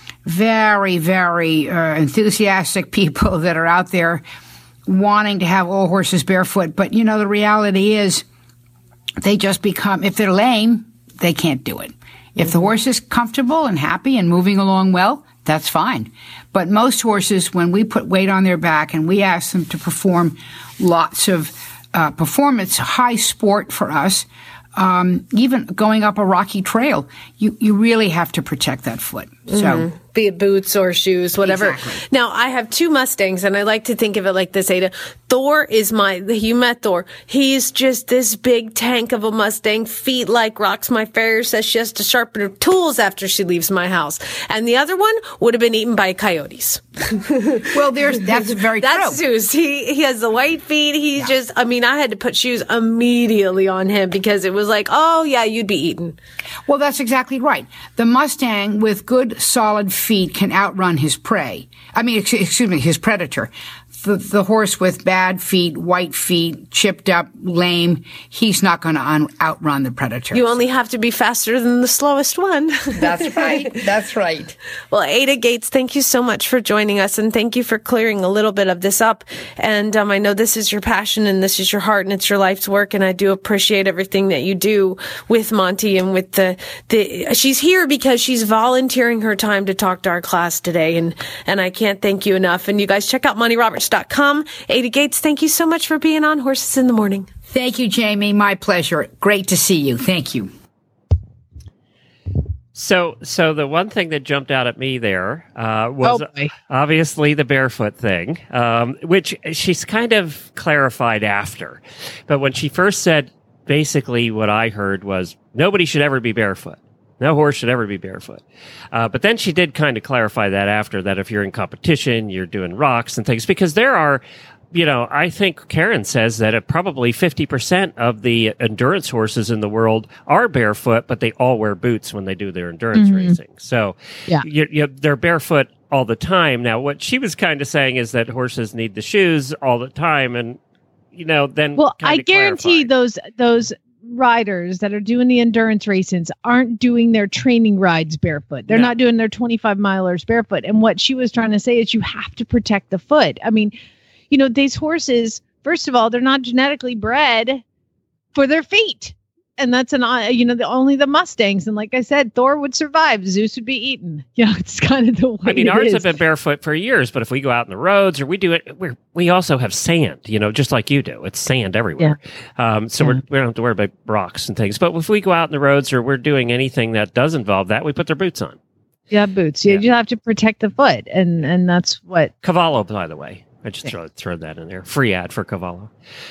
very, very uh, enthusiastic people that are out there wanting to have all horses barefoot. But, you know, the reality is they just become, if they're lame, they can't do it. If the horse is comfortable and happy and moving along well, that's fine. But most horses, when we put weight on their back and we ask them to perform lots of uh, performance, high sport for us, um, even going up a rocky trail, you, you really have to protect that foot. So. Mm-hmm. Be it boots or shoes, whatever. Exactly. Now, I have two Mustangs, and I like to think of it like this, Ada. Thor is my, you met Thor. He's just this big tank of a Mustang, feet like rocks. My farrier says she has to sharpen her tools after she leaves my house. And the other one would have been eaten by coyotes. Well, there's that's very that's true. Zeus. He, he has the white feet. He yeah. just, I mean, I had to put shoes immediately on him because it was like, oh, yeah, you'd be eaten. Well, that's exactly right. The Mustang with good, solid feet can outrun his prey. I mean, excuse me, his predator. The, the horse with bad feet, white feet, chipped up, lame, he's not going to un- outrun the predator. You only have to be faster than the slowest one. That's right. That's right. Well, Ada Gates, thank you so much for joining us, and thank you for clearing a little bit of this up. And um, I know this is your passion, and this is your heart, and it's your life's work, and I do appreciate everything that you do with Monty and with the, the she's here because she's volunteering her time to talk to our class today, and, and I can't thank you enough. And you guys check out monty roberts dot com. Ada Gates, thank you so much for being on Horses in the Morning. Thank you, Jamie. My pleasure. Great to see you. Thank you. So, so the one thing that jumped out at me there uh, was oh obviously the barefoot thing, um, which she's kind of clarified after. But when she first said, basically what I heard was nobody should ever be barefoot. No horse should ever be barefoot. Uh, but then she did kind of clarify that after, that if you're in competition, you're doing rocks and things, because there are, you know, I think Karen says that it probably fifty percent of the endurance horses in the world are barefoot, but they all wear boots when they do their endurance mm-hmm. racing. So yeah. you, you, they're barefoot all the time. Now, what she was kind of saying is that horses need the shoes all the time. And, you know, then well, I guarantee clarify. those, those, riders that are doing the endurance races aren't doing their training rides barefoot. They're no. not doing their twenty-five milers barefoot. And what she was trying to say is you have to protect the foot. I mean, you know, these horses, first of all, they're not genetically bred for their feet. And that's an, uh, you know, the only the Mustangs. And like I said, Thor would survive. Zeus would be eaten. You know, it's kind of the way I mean, it ours is. have been barefoot for years, but if we go out in the roads or we do it, we're, we also have sand, you know, just like you do. It's sand everywhere. Yeah. Um, so yeah. we're, we don't have to worry about rocks and things. But if we go out in the roads or we're doing anything that does involve that, we put their boots on. Yeah, boots. You, yeah. you have to protect the foot. And, and that's what... Cavallo, by the way. I just yeah. throw, throw that in there. Free ad for Cavallo.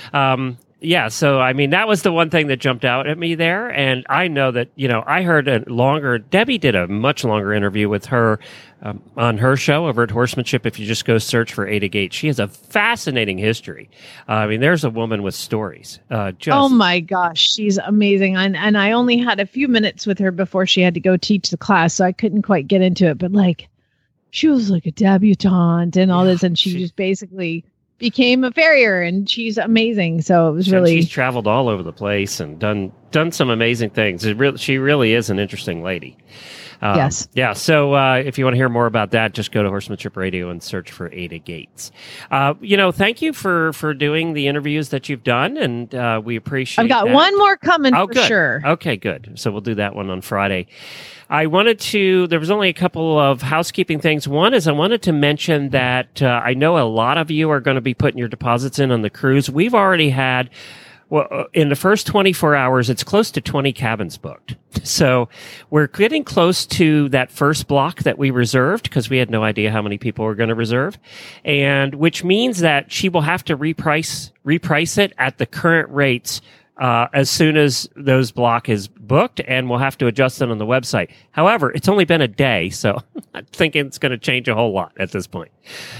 Um Yeah, so, I mean, that was the one thing that jumped out at me there. And I know that, you know, I heard a longer, Debbie did a much longer interview with her um, on her show over at Horsemanship. If you just go search for Ada Gates, she has a fascinating history. Uh, I mean, there's a woman with stories. Uh, just Oh my gosh, she's amazing. And, and I only had a few minutes with her before she had to go teach the class, so I couldn't quite get into it. But like, she was like a debutante and all yeah, this, and she, she just basically... became a farrier, and she's amazing. So it was and really she's traveled all over the place and done done some amazing things. It really, she really is an interesting lady. Um, Yes. Yeah. So uh, if you want to hear more about that, just go to Horsemanship Radio and search for Ada Gates. Uh, you know, thank you for for doing the interviews that you've done, and uh, we appreciate. I've got that. one more coming Oh, for good. sure. Okay, good. So we'll do that one on Friday. I wanted to, there was only a couple of housekeeping things. One is I wanted to mention that uh, I know a lot of you are going to be putting your deposits in on the cruise. We've already had, well, uh, in the first twenty-four hours, it's close to twenty cabins booked. So we're getting close to that first block that we reserved because we had no idea how many people were going to reserve. And which means that she will have to reprice, reprice it at the current rates Uh, as soon as those block is booked, and we'll have to adjust it on the website. However, it's only been a day, so I'm not thinking it's going to change a whole lot at this point.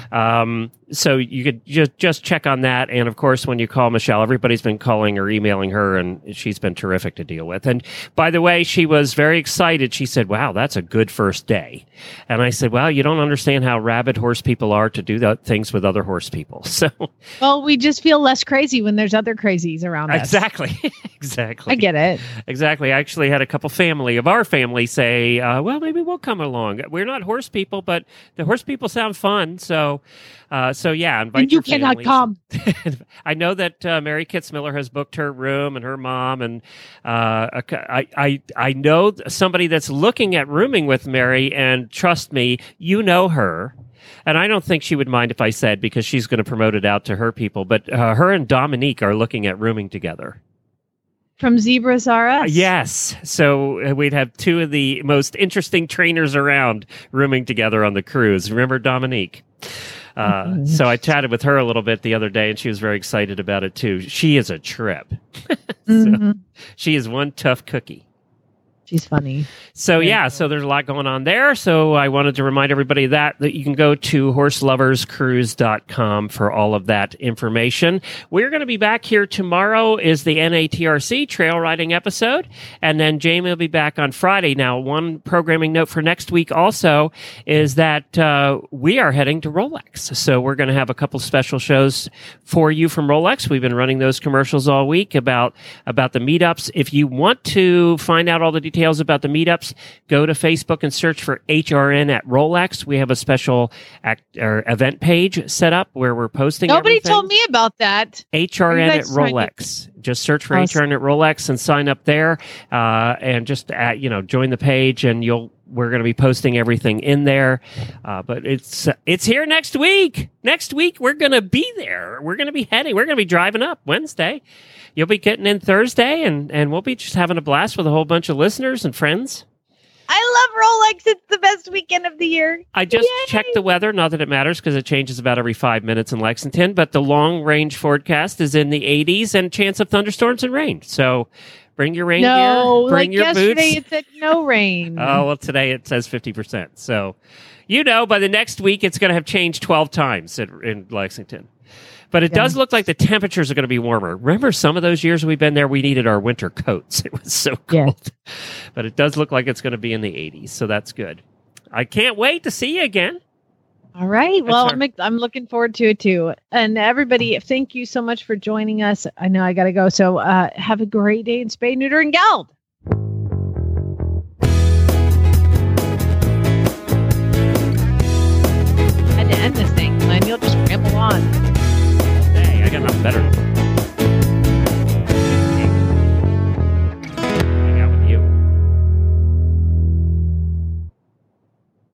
Um, so you could just just check on that. And of course, when you call Michelle, everybody's been calling or emailing her, and she's been terrific to deal with. And by the way, she was very excited. She said, "Wow, that's a good first day." And I said, "Well, you don't understand how rabid horse people are to do that things with other horse people." So, Well, we just feel less crazy when there's other crazies around us. exactly. Exactly. I get it. Exactly. I actually had a couple family of our family say, uh, well, maybe we'll come along. We're not horse people, but the horse people sound fun. So, uh, so yeah, invite And you your cannot families. come. I know that uh, Mary Kitzmiller has booked her room and her mom. And uh, I, I, I know somebody that's looking at rooming with Mary. And trust me, you know her. And I don't think she would mind if I said, because she's going to promote it out to her people. But uh, her and Dominique are looking at rooming together. From Zebras R Us? Yes. So uh, we'd have two of the most interesting trainers around rooming together on the cruise. Remember Dominique? Uh, Mm-hmm. So I chatted with her a little bit the other day, and she was very excited about it, too. She is a trip. Mhm. So she is one tough cookie. She's funny. So yeah, so there's a lot going on there. So I wanted to remind everybody of that, that you can go to horse lovers cruise dot com for all of that information. We're going to be back here tomorrow is the N A T R C trail riding episode. And then Jamie will be back on Friday. Now, one programming note for next week also is that uh, we are heading to Rolex. So we're going to have a couple special shows for you from Rolex. We've been running those commercials all week about, about the meetups. If you want to find out all the details about the meetups, go to Facebook and search for H R N at Rolex. We have a special act, or event page set up where we're posting Nobody everything. told me about that. H R N Are you at guys trying to- Rolex. Just search for Oh, H R N at Rolex and sign up there, uh, and just at, you know join the page, and you'll we're going to be posting everything in there. Uh, but it's it's here next week. Next week we're going to be there. We're going to be heading. We're going to be driving up Wednesday. You'll be getting in Thursday, and and we'll be just having a blast with a whole bunch of listeners and friends. I love Rolex. It's the best weekend of the year. I just checked the weather. Not that it matters because it changes about every five minutes in Lexington. But the long range forecast is in the eighties and chance of thunderstorms and rain. So bring your rain No, gear. Bring like your yesterday boots. it said no rain. Oh, well, today it says fifty percent. So, you know, by the next week, it's going to have changed twelve times in, in Lexington. But it Yeah. does look like the temperatures are going to be warmer. Remember some of those years we've been there, we needed our winter coats. It was so cold. But it does look like it's going to be in the eighties. So that's good. I can't wait to see you again. All right. Well, our- I'm, ex- I'm looking forward to it too. And everybody, thank you so much for joining us. I know I got to go. So uh, have a great day in spay, neuter, and geld. I had to end this thing, and you'll just ramble on. Hey, I got nothing better to